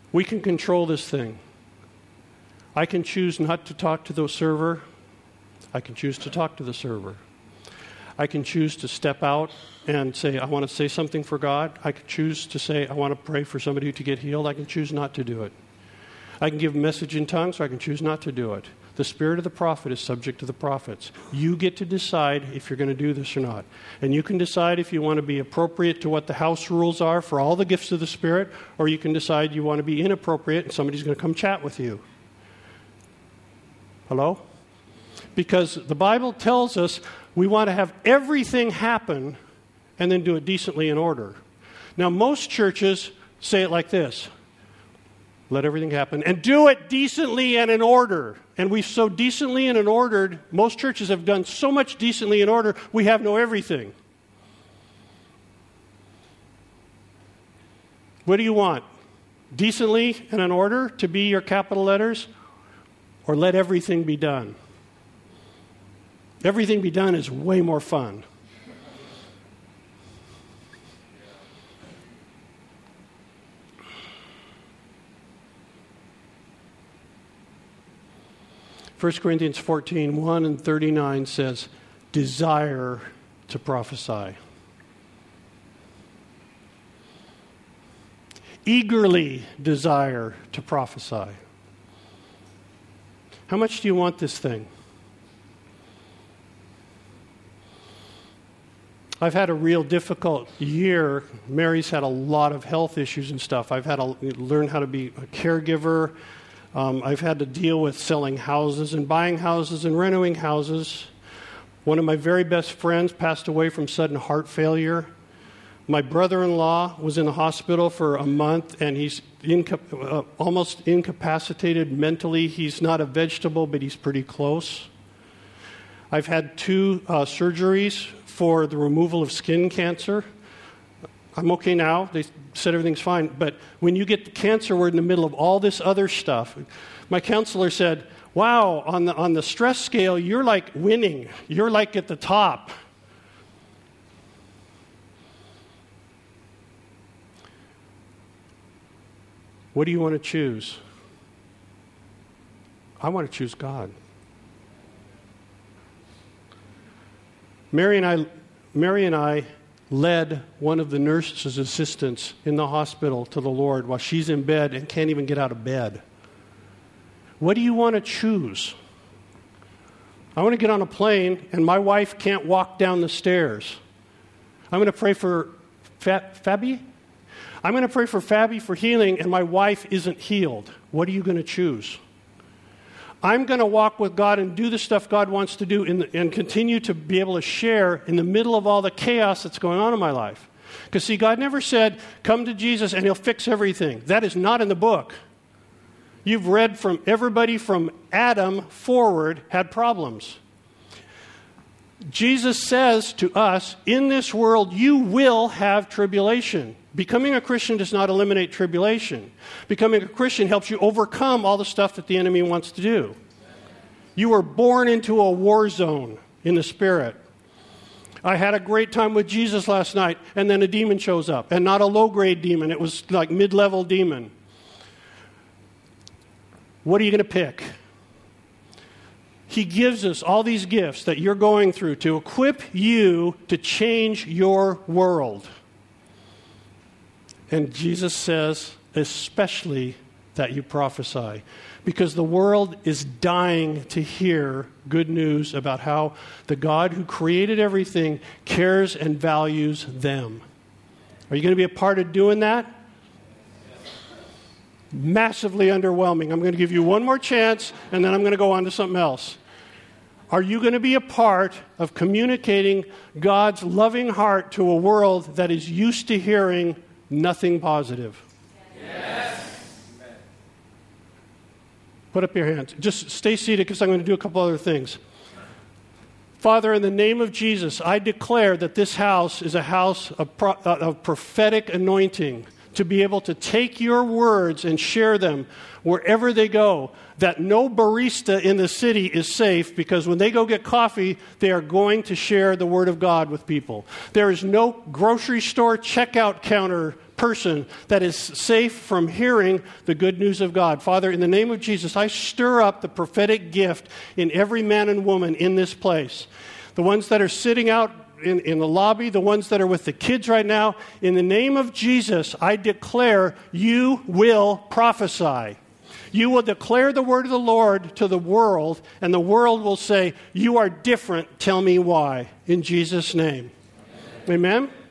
We can control this thing. I can choose not to talk to the server. I can choose to talk to the server. I can choose to step out and say, I want to say something for God. I can choose to say, I want to pray for somebody to get healed. I can choose not to do it. I can give a message in tongues, or I can choose not to do it. The spirit of the prophet is subject to the prophets. You get to decide if you're going to do this or not. And you can decide if you want to be appropriate to what the house rules are for all the gifts of the Spirit, or you can decide you want to be inappropriate and somebody's going to come chat with you. Hello? Because the Bible tells us we want to have everything happen and then do it decently in order. Now, most churches say it like this. Let everything happen and do it decently and in order. And we've so decently and in ordered, most churches have done so much decently in order, we have no everything. What do you want? Decently and in order to be your capital letters? Or let everything be done? Everything be done is way more fun. First Corinthians fourteen, one and thirty-nine says, desire to prophesy. Eagerly desire to prophesy. How much do you want this thing? I've had a real difficult year. Mary's had a lot of health issues and stuff. I've had to learn how to be a caregiver. Um, I've had to deal with selling houses and buying houses and renting houses. One of my very best friends passed away from sudden heart failure. My brother-in-law was in the hospital for a month, and he's inca- uh, almost incapacitated mentally. He's not a vegetable, but he's pretty close. I've had two uh, surgeries for the removal of skin cancer. I'm okay now. They said everything's fine. But when you get the cancer, we're in the middle of all this other stuff. My counselor said, wow, on the, on the stress scale, you're like winning. You're like at the top. What do you want to choose? I want to choose God. Mary and I, Mary and I led one of the nurse's assistants in the hospital to the Lord while she's in bed and can't even get out of bed. What do you want to choose? I want to get on a plane and my wife can't walk down the stairs. I'm going to pray for Fa- Fabi. I'm going to pray for Fabi for healing and my wife isn't healed. What are you going to choose? I'm going to walk with God and do the stuff God wants to do in the, and continue to be able to share in the middle of all the chaos that's going on in my life. Because, see, God never said, come to Jesus and he'll fix everything. That is not in the book. You've read from everybody from Adam forward had problems. Jesus says to us, in this world you will have tribulation. Becoming a Christian does not eliminate tribulation. Becoming a Christian helps you overcome all the stuff that the enemy wants to do. You were born into a war zone in the Spirit. I had a great time with Jesus last night, and then a demon shows up, and not a low-grade demon. It was like mid-level demon. What are you going to pick? He gives us all these gifts that you're going through to equip you to change your world. And Jesus says, especially that you prophesy. Because the world is dying to hear good news about how the God who created everything cares and values them. Are you going to be a part of doing that? Massively underwhelming. I'm going to give you one more chance, and then I'm going to go on to something else. Are you going to be a part of communicating God's loving heart to a world that is used to hearing nothing positive? Yes. Put up your hands. Just stay seated because I'm going to do a couple other things. Father, in the name of Jesus, I declare that this house is a house of, pro- of prophetic anointing, to be able to take your words and share them wherever they go, that no barista in the city is safe, because when they go get coffee, they are going to share the Word of God with people. There is no grocery store checkout counter person that is safe from hearing the good news of God. Father, in the name of Jesus, I stir up the prophetic gift in every man and woman in this place. The ones that are sitting out in, in the lobby, the ones that are with the kids right now, in the name of Jesus, I declare you will prophesy. You will declare the word of the Lord to the world, and the world will say, you are different, tell me why. In Jesus' name. Amen? Amen?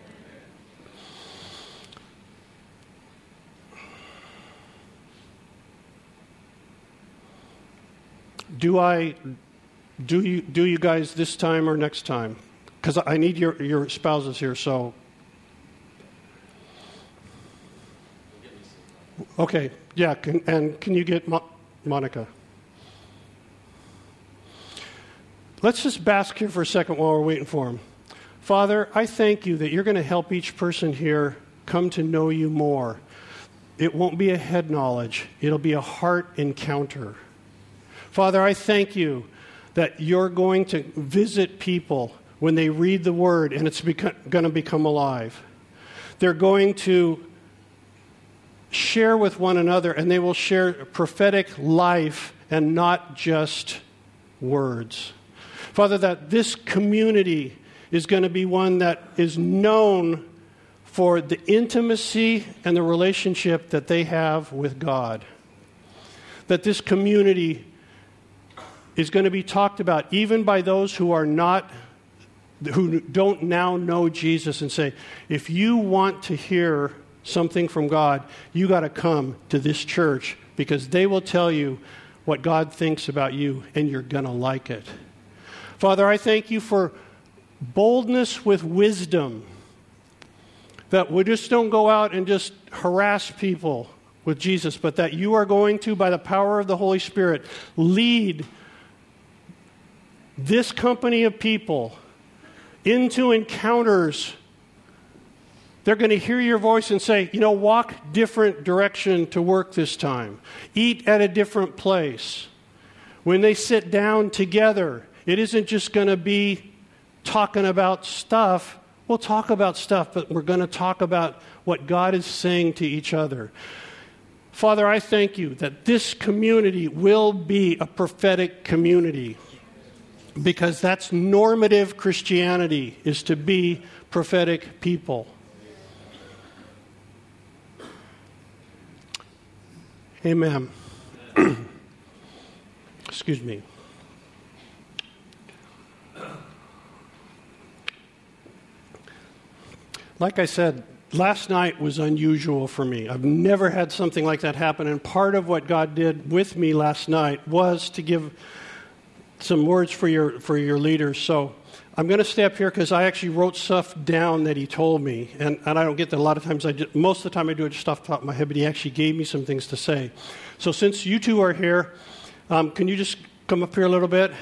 Do I, do you, do you guys this time or next time? Because I need your, your spouses here, so. Okay, yeah, can, and can you get Mo- Monica? Let's just bask here for a second while we're waiting for him. Father, I thank you that you're going to help each person here come to know you more. It won't be a head knowledge. It'll be a heart encounter. Father, I thank you that you're going to visit people when they read the Word and it's beco- going to become alive. They're going to share with one another, and they will share prophetic life and not just words. Father, that this community is going to be one that is known for the intimacy and the relationship that they have with God. That this community is going to be talked about even by those who are not, who don't now know Jesus, and say, if you want to hear something from God, you got to come to this church, because they will tell you what God thinks about you, and you're going to like it. Father, I thank you for boldness with wisdom, that we just don't go out and just harass people with Jesus, but that you are going to, by the power of the Holy Spirit, lead this company of people into encounters. They're going to hear your voice and say, you know, walk different direction to work this time. Eat at a different place. When they sit down together, it isn't just going to be talking about stuff. We'll talk about stuff, but we're going to talk about what God is saying to each other. Father, I thank you that this community will be a prophetic community, because that's normative Christianity, is to be prophetic people. Amen. Excuse me. Like I said, last night was unusual for me. I've never had something like that happen, and part of what God did with me last night was to give some words for your for your leaders. So I'm going to stay up here because I actually wrote stuff down that he told me, and, and I don't get that a lot of times. I just, most of the time I do it just off the top of my head, but he actually gave me some things to say. So since you two are here, um, can you just come up here a little bit?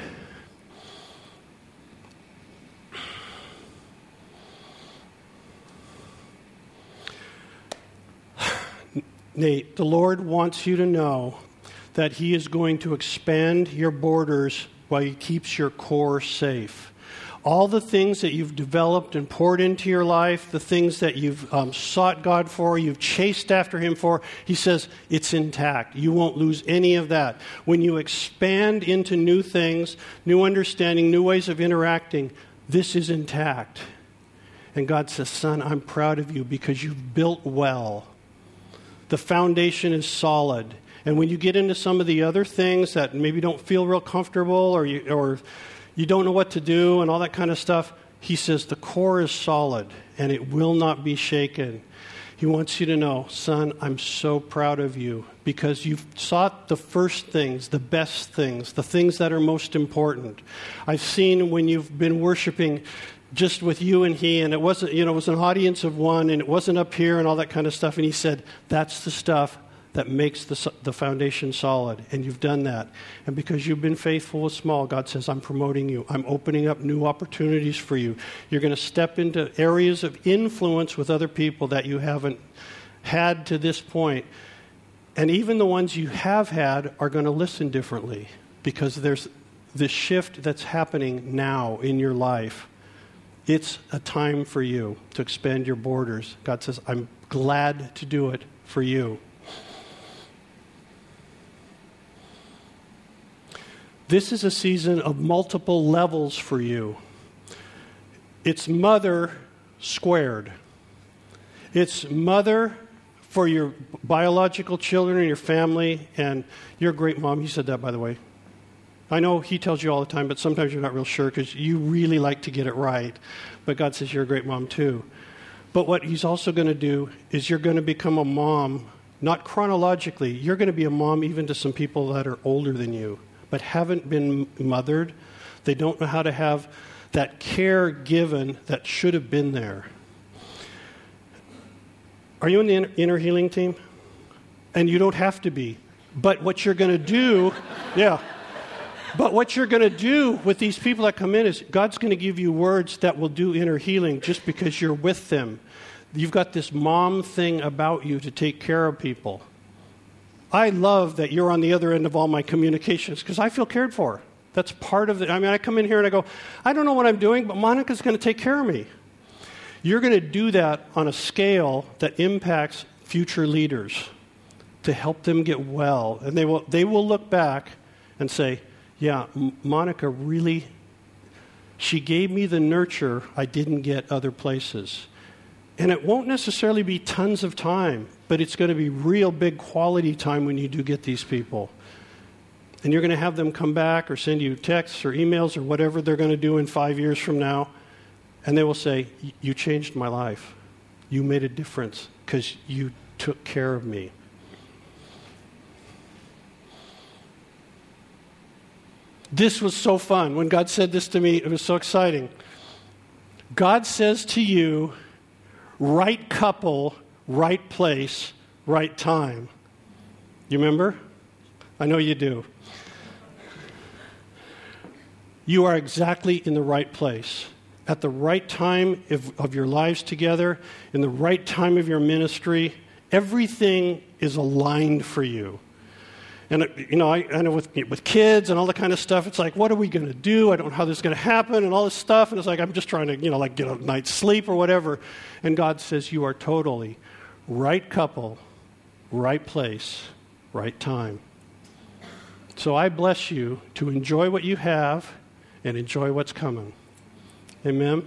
Nate, the Lord wants you to know that he is going to expand your borders while he keeps your core safe. All the things that you've developed and poured into your life, the things that you've um, sought God for, you've chased after him for, he says it's intact. You won't lose any of that. When you expand into new things, new understanding, new ways of interacting, this is intact. And God says, son, I'm proud of you because you've built well. The foundation is solid. And when you get into some of the other things that maybe don't feel real comfortable, or you, or you don't know what to do and all that kind of stuff, he says the core is solid and it will not be shaken. He wants you to know, son, I'm so proud of you because you've sought the first things, the best things, the things that are most important. I've seen when you've been worshiping just with you and he, and it wasn't, you know, it was an audience of one, and it wasn't up here and all that kind of stuff. And he said, that's the stuff that makes the, the foundation solid, and you've done that. And because you've been faithful with small, God says, I'm promoting you. I'm opening up new opportunities for you. You're going to step into areas of influence with other people that you haven't had to this point. And even the ones you have had are going to listen differently because there's this shift that's happening now in your life. It's a time for you to expand your borders. God says, I'm glad to do it for you. This is a season of multiple levels for you. It's mother squared. It's mother for your biological children and your family, and you're a great mom. He said that, by the way. I know he tells you all the time, but sometimes you're not real sure because you really like to get it right. But God says you're a great mom too. But what he's also going to do is you're going to become a mom, not chronologically. You're going to be a mom even to some people that are older than you, but haven't been mothered. They don't know how to have that care given that should have been there. Are you in the inner healing team? And you don't have to be. But what you're going to do, yeah. But what you're going to do with these people that come in is God's going to give you words that will do inner healing just because you're with them. You've got this mom thing about you to take care of people. I love that you're on the other end of all my communications because I feel cared for. That's part of it. I mean, I come in here and I go, I don't know what I'm doing, but Monica's going to take care of me. You're going to do that on a scale that impacts future leaders to help them get well. And they will, they will look back and say, yeah, M- Monica really, she gave me the nurture I didn't get other places. And it won't necessarily be tons of time, but it's going to be real big quality time when you do get these people. And you're going to have them come back or send you texts or emails or whatever they're going to do in five years from now. And they will say, you changed my life. You made a difference because you took care of me. This was so fun. When God said this to me, it was so exciting. God says to you, right couple, right place, right time. You remember? I know you do. You are exactly in the right place, at the right time of, of your lives together, in the right time of your ministry. Everything is aligned for you. And, you know, I, I know with, with kids and all that kind of stuff, it's like, what are we going to do? I don't know how this is going to happen and all this stuff. And it's like, I'm just trying to, you know, like get a night's sleep or whatever. And God says, you are totally right couple, right place, right time. So I bless you to enjoy what you have and enjoy what's coming. Amen?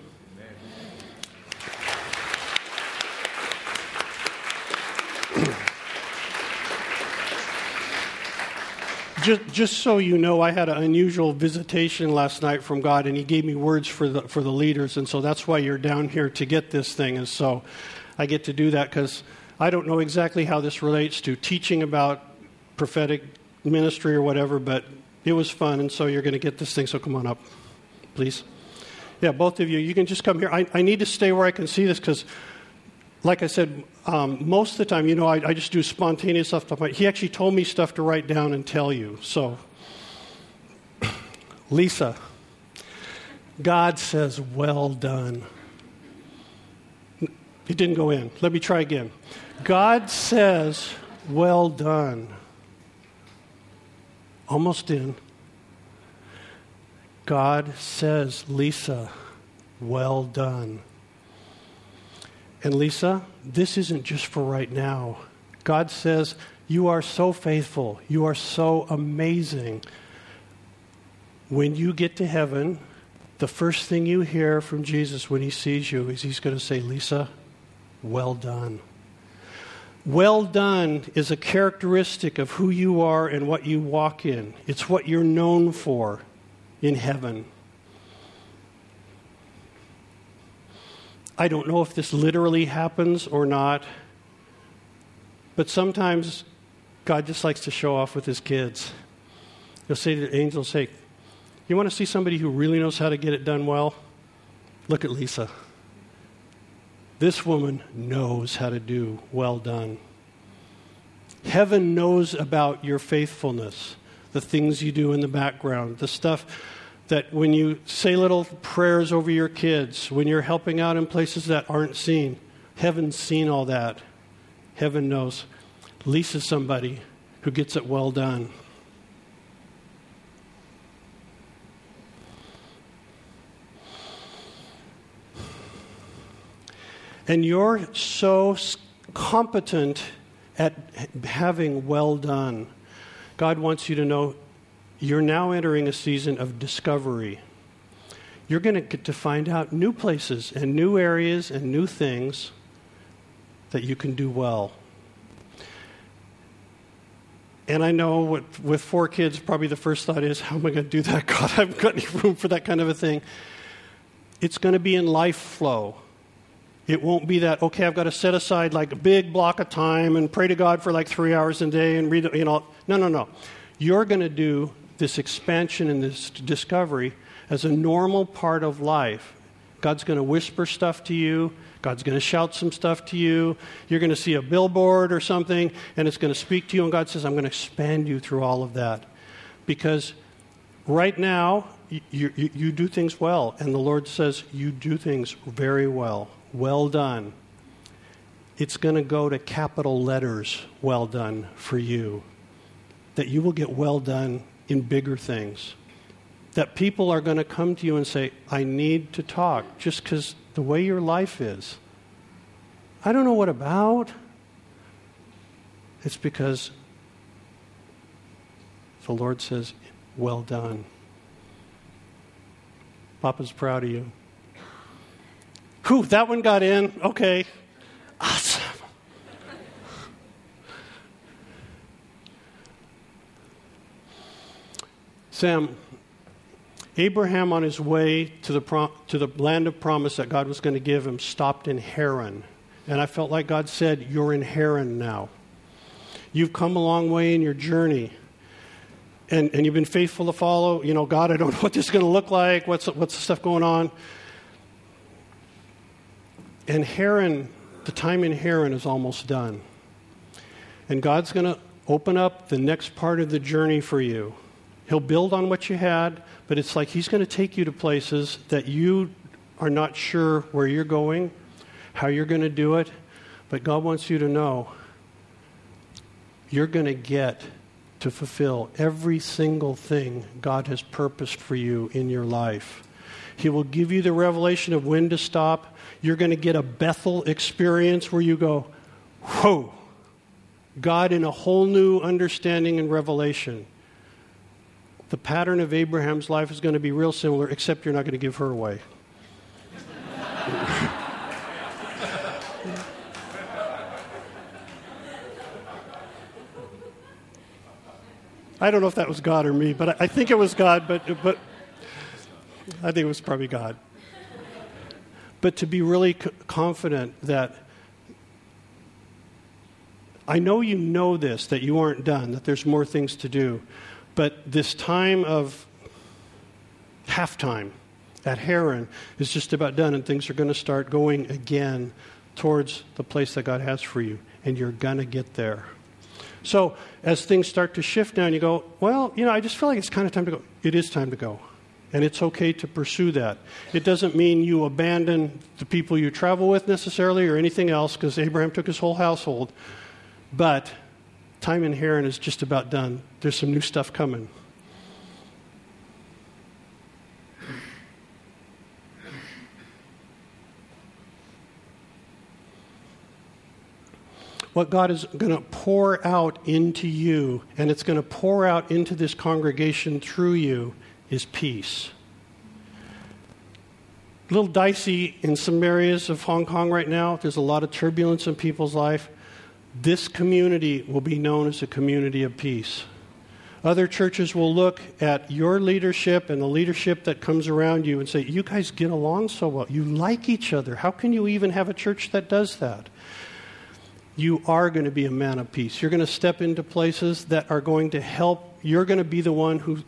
Just, just so you know, I had an unusual visitation last night from God, and he gave me words for the for the leaders, and so that's why you're down here to get this thing. And so I get to do that because I don't know exactly how this relates to teaching about prophetic ministry or whatever, but it was fun, and so you're going to get this thing, so come on up, please. Yeah, both of you, you can just come here. I, I need to stay where I can see this because, like I said, um, most of the time, you know, I, I just do spontaneous stuff. He actually told me stuff to write down and tell you. So, Lisa, God says, well done. It didn't go in. Let me try again. God says, well done. Almost in. God says, Lisa, well done. And Lisa, this isn't just for right now. God says, you are so faithful. You are so amazing. When you get to heaven, the first thing you hear from Jesus when he sees you is he's going to say, Lisa, well done. Well done is a characteristic of who you are and what you walk in. It's what you're known for in heaven. I don't know if this literally happens or not, but sometimes God just likes to show off with his kids. He'll say to the angels, say, you want to see somebody who really knows how to get it done well? Look at Lisa. This woman knows how to do well done. Heaven knows about your faithfulness, the things you do in the background, the stuff that when you say little prayers over your kids, when you're helping out in places that aren't seen, heaven's seen all that. heaven knows, Lisa's somebody who gets it well done. And you're so competent at having well done. God wants you to know you're now entering a season of discovery. You're going to get to find out new places and new areas and new things that you can do well. And I know with, with four kids, probably the first thought is, how am I going to do that? God, I haven't got any room for that kind of a thing. It's going to be in life flow. It won't be that, okay, I've got to set aside like a big block of time and pray to God for like three hours a day and read, you know. No, no, no. You're going to do this expansion and this discovery as a normal part of life. God's going to whisper stuff to you. God's going to shout some stuff to you. You're going to see a billboard or something, and it's going to speak to you. And God says, I'm going to expand you through all of that. Because right now, you, you, you do things well. And the Lord says, you do things very well. Well done. It's going to go to capital letters, well done, for you. That you will get well done in bigger things. That people are going to come to you and say, I need to talk, just because the way your life is. I don't know what about. It's because the Lord says, well done. Papa's proud of you. Whew, that one got in. Okay. Awesome. Sam, Abraham on his way to the prom- to the land of promise that God was going to give him stopped in Haran. And I felt like God said, you're in Haran now. You've come a long way in your journey. And and you've been faithful to follow. You know, God, I don't know what this is going to look like. What's, what's the stuff going on? And Haran, the time in Haran is almost done. And God's going to open up the next part of the journey for you. He'll build on what you had, but it's like he's going to take you to places that you are not sure where you're going, how you're going to do it. But God wants you to know you're going to get to fulfill every single thing God has purposed for you in your life. He will give you the revelation of when to stop. You're going to get a Bethel experience where you go, whoa, God in a whole new understanding and revelation. The pattern of Abraham's life is going to be real similar, except you're not going to give her away. I don't know if that was God or me, but I, I think it was God, but but I think it was probably God. But to be really c- confident that I know you know this, that you aren't done, that there's more things to do. But this time of halftime at Haran is just about done, and things are going to start going again towards the place that God has for you, and you're going to get there. So as things start to shift now, and you go, well, you know, I just feel like it's kind of time to go. It is time to go, and it's okay to pursue that. It doesn't mean you abandon the people you travel with necessarily or anything else, because Abraham took his whole household, but time in Haran is just about done. There's some new stuff coming. What God is going to pour out into you, and it's going to pour out into this congregation through you, is peace. A little dicey in some areas of Hong Kong right now. There's a lot of turbulence in people's life. This community will be known as a community of peace. Other churches will look at your leadership and the leadership that comes around you and say, you guys get along so well. You like each other. How can you even have a church that does that? You are going to be a man of peace. You're going to step into places that are going to help. You're going to be the one who...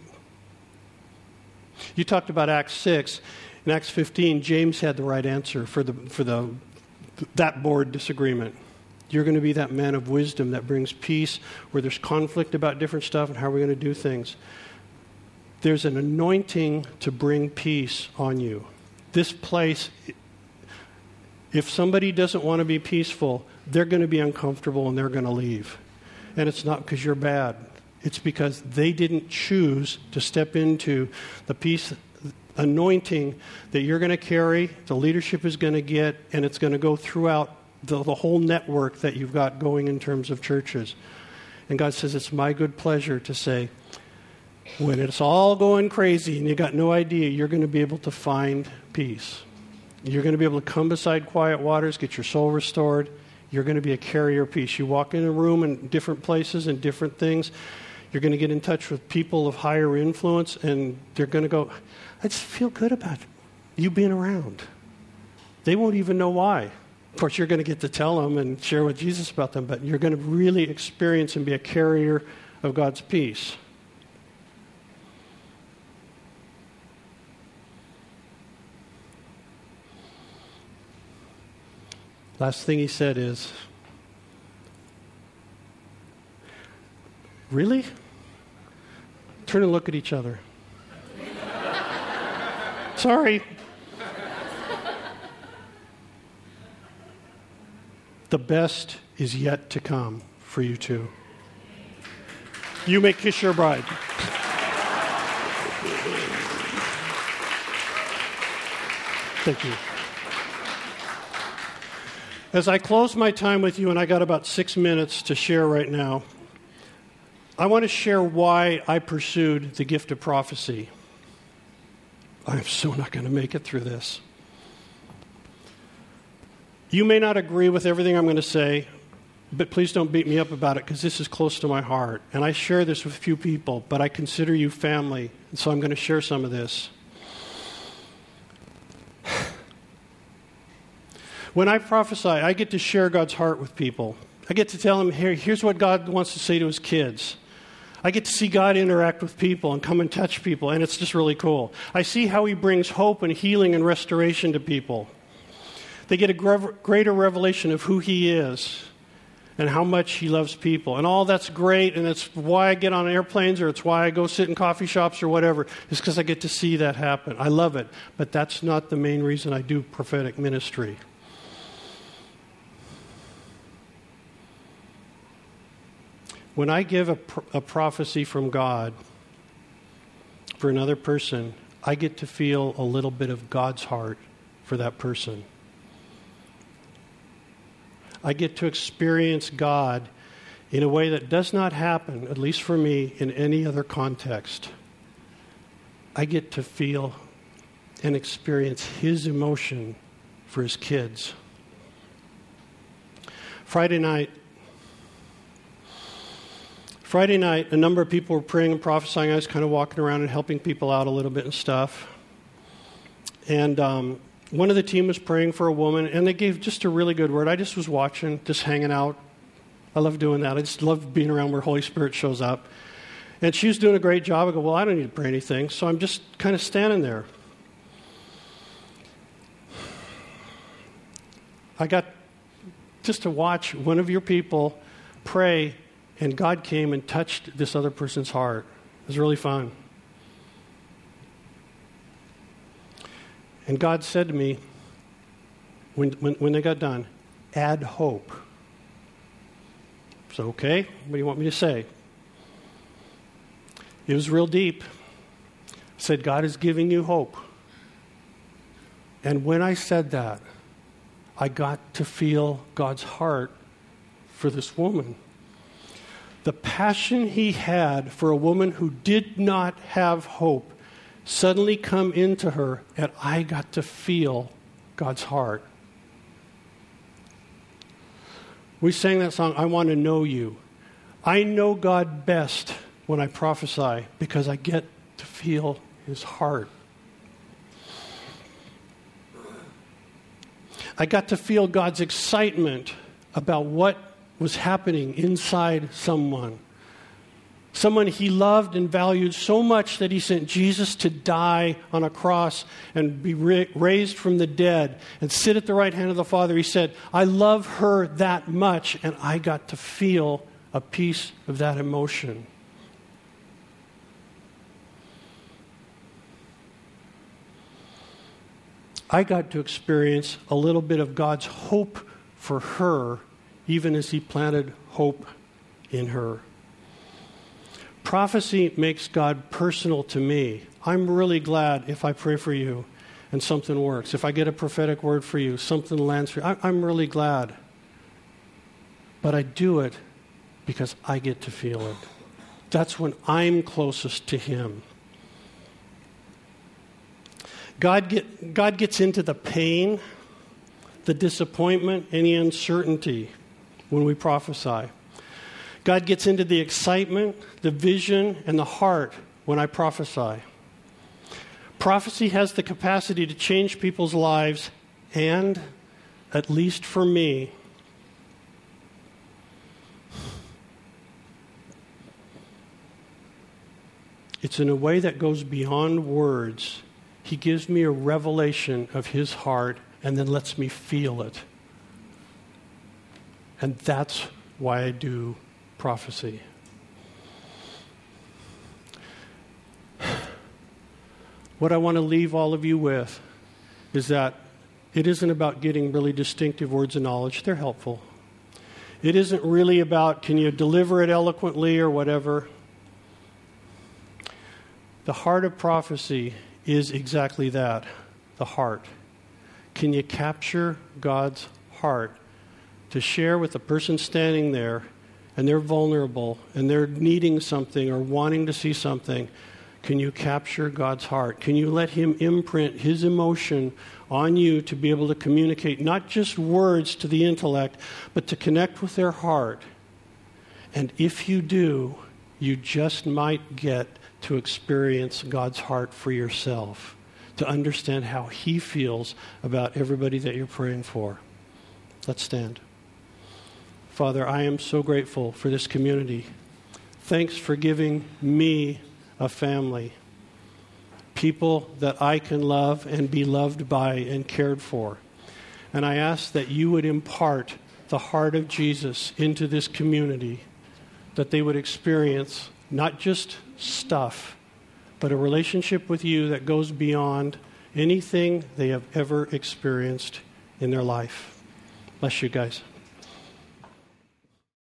You talked about Acts six. In Acts fifteen, James had the right answer for the for the that board disagreement. You're going to be that man of wisdom that brings peace where there's conflict about different stuff and how we're going to do things. There's an anointing to bring peace on you. This place, If somebody doesn't want to be peaceful, they're going to be uncomfortable and they're going to leave. And it's not because you're bad. It's because they didn't choose to step into the peace anointing that you're going to carry, the leadership is going to get, and it's going to go throughout the, the whole network that you've got going in terms of churches. And God says, it's my good pleasure to say, when it's all going crazy and you got no idea, you're going to be able to find peace. You're going to be able to come beside quiet waters, get your soul restored. You're going to be a carrier of peace. You walk in a room in different places and different things. You're going to get in touch with people of higher influence, and they're going to go, I just feel good about you being around. They won't even know why. Of course, you're going to get to tell them and share with Jesus about them, but you're going to really experience and be a carrier of God's peace. Last thing he said is, really? Turn and look at each other. Sorry. The best is yet to come for you two. You may kiss your bride. Thank you. As I close my time with you, and I got about six minutes to share right now, I want to share why I pursued the gift of prophecy. I'm so not going to make it through this. You may not agree with everything I'm going to say, but please don't beat me up about it, because this is close to my heart. And I share this with a few people, but I consider you family, and so I'm going to share some of this. When I prophesy, I get to share God's heart with people. I get to tell them, Here, here's what God wants to say to his kids. I get to see God interact with people and come and touch people, and it's just really cool. I see how he brings hope and healing and restoration to people. They get a greater revelation of who he is and how much he loves people. And all that's great, and it's why I get on airplanes, or it's why I go sit in coffee shops or whatever, is because I get to see that happen. I love it, but that's not the main reason I do prophetic ministry. When I give a, a prophecy from God for another person, I get to feel a little bit of God's heart for that person. I get to experience God in a way that does not happen, at least for me, in any other context. I get to feel and experience his emotion for his kids. Friday night, Friday night, a number of people were praying and prophesying. I was kind of walking around and helping people out a little bit and stuff. And um, one of the team was praying for a woman, and they gave just a really good word. I just was watching, just hanging out. I love doing that. I just love being around where Holy Spirit shows up. And she was doing a great job. I go, well, I don't need to pray anything. So I'm just kind of standing there. I got just to watch one of your people pray, and God came and touched this other person's heart. It was really fun. And God said to me, when, when, when they got done, add hope. So, okay, what do you want me to say? It was real deep. I said, God is giving you hope. And when I said that, I got to feel God's heart for this woman. The passion he had for a woman who did not have hope suddenly come into her, and I got to feel God's heart. We sang that song, I Want to Know You. I know God best when I prophesy because I get to feel his heart. I got to feel God's excitement about what was happening inside someone. Someone he loved and valued so much that he sent Jesus to die on a cross and be ra- raised from the dead and sit at the right hand of the Father. He said, I love her that much, and I got to feel a piece of that emotion. I got to experience a little bit of God's hope for her, even as he planted hope in her. Prophecy makes God personal to me. I'm really glad if I pray for you and something works. If I get a prophetic word for you, something lands for you. I'm really glad. But I do it because I get to feel it. That's when I'm closest to him. God get, God gets into the pain, the disappointment, and the uncertainty when we prophesy. God gets into the excitement, the vision, and the heart when I prophesy. Prophecy has the capacity to change people's lives, and, at least for me, it's in a way that goes beyond words. He gives me a revelation of his heart and then lets me feel it. And that's why I do prophecy. What I want to leave all of you with is that it isn't about getting really distinctive words of knowledge. They're helpful. It isn't really about, can you deliver it eloquently or whatever. The heart of prophecy is exactly that, the heart. Can you capture God's heart to share with the person standing there, and they're vulnerable, and they're needing something or wanting to see something? Can you capture God's heart? Can you let him imprint his emotion on you to be able to communicate not just words to the intellect, but to connect with their heart? And if you do, you just might get to experience God's heart for yourself, to understand how he feels about everybody that you're praying for. Let's stand. Father, I am so grateful for this community. Thanks for giving me a family, people that I can love and be loved by and cared for. And I ask that you would impart the heart of Jesus into this community, that they would experience not just stuff, but a relationship with you that goes beyond anything they have ever experienced in their life. Bless you guys.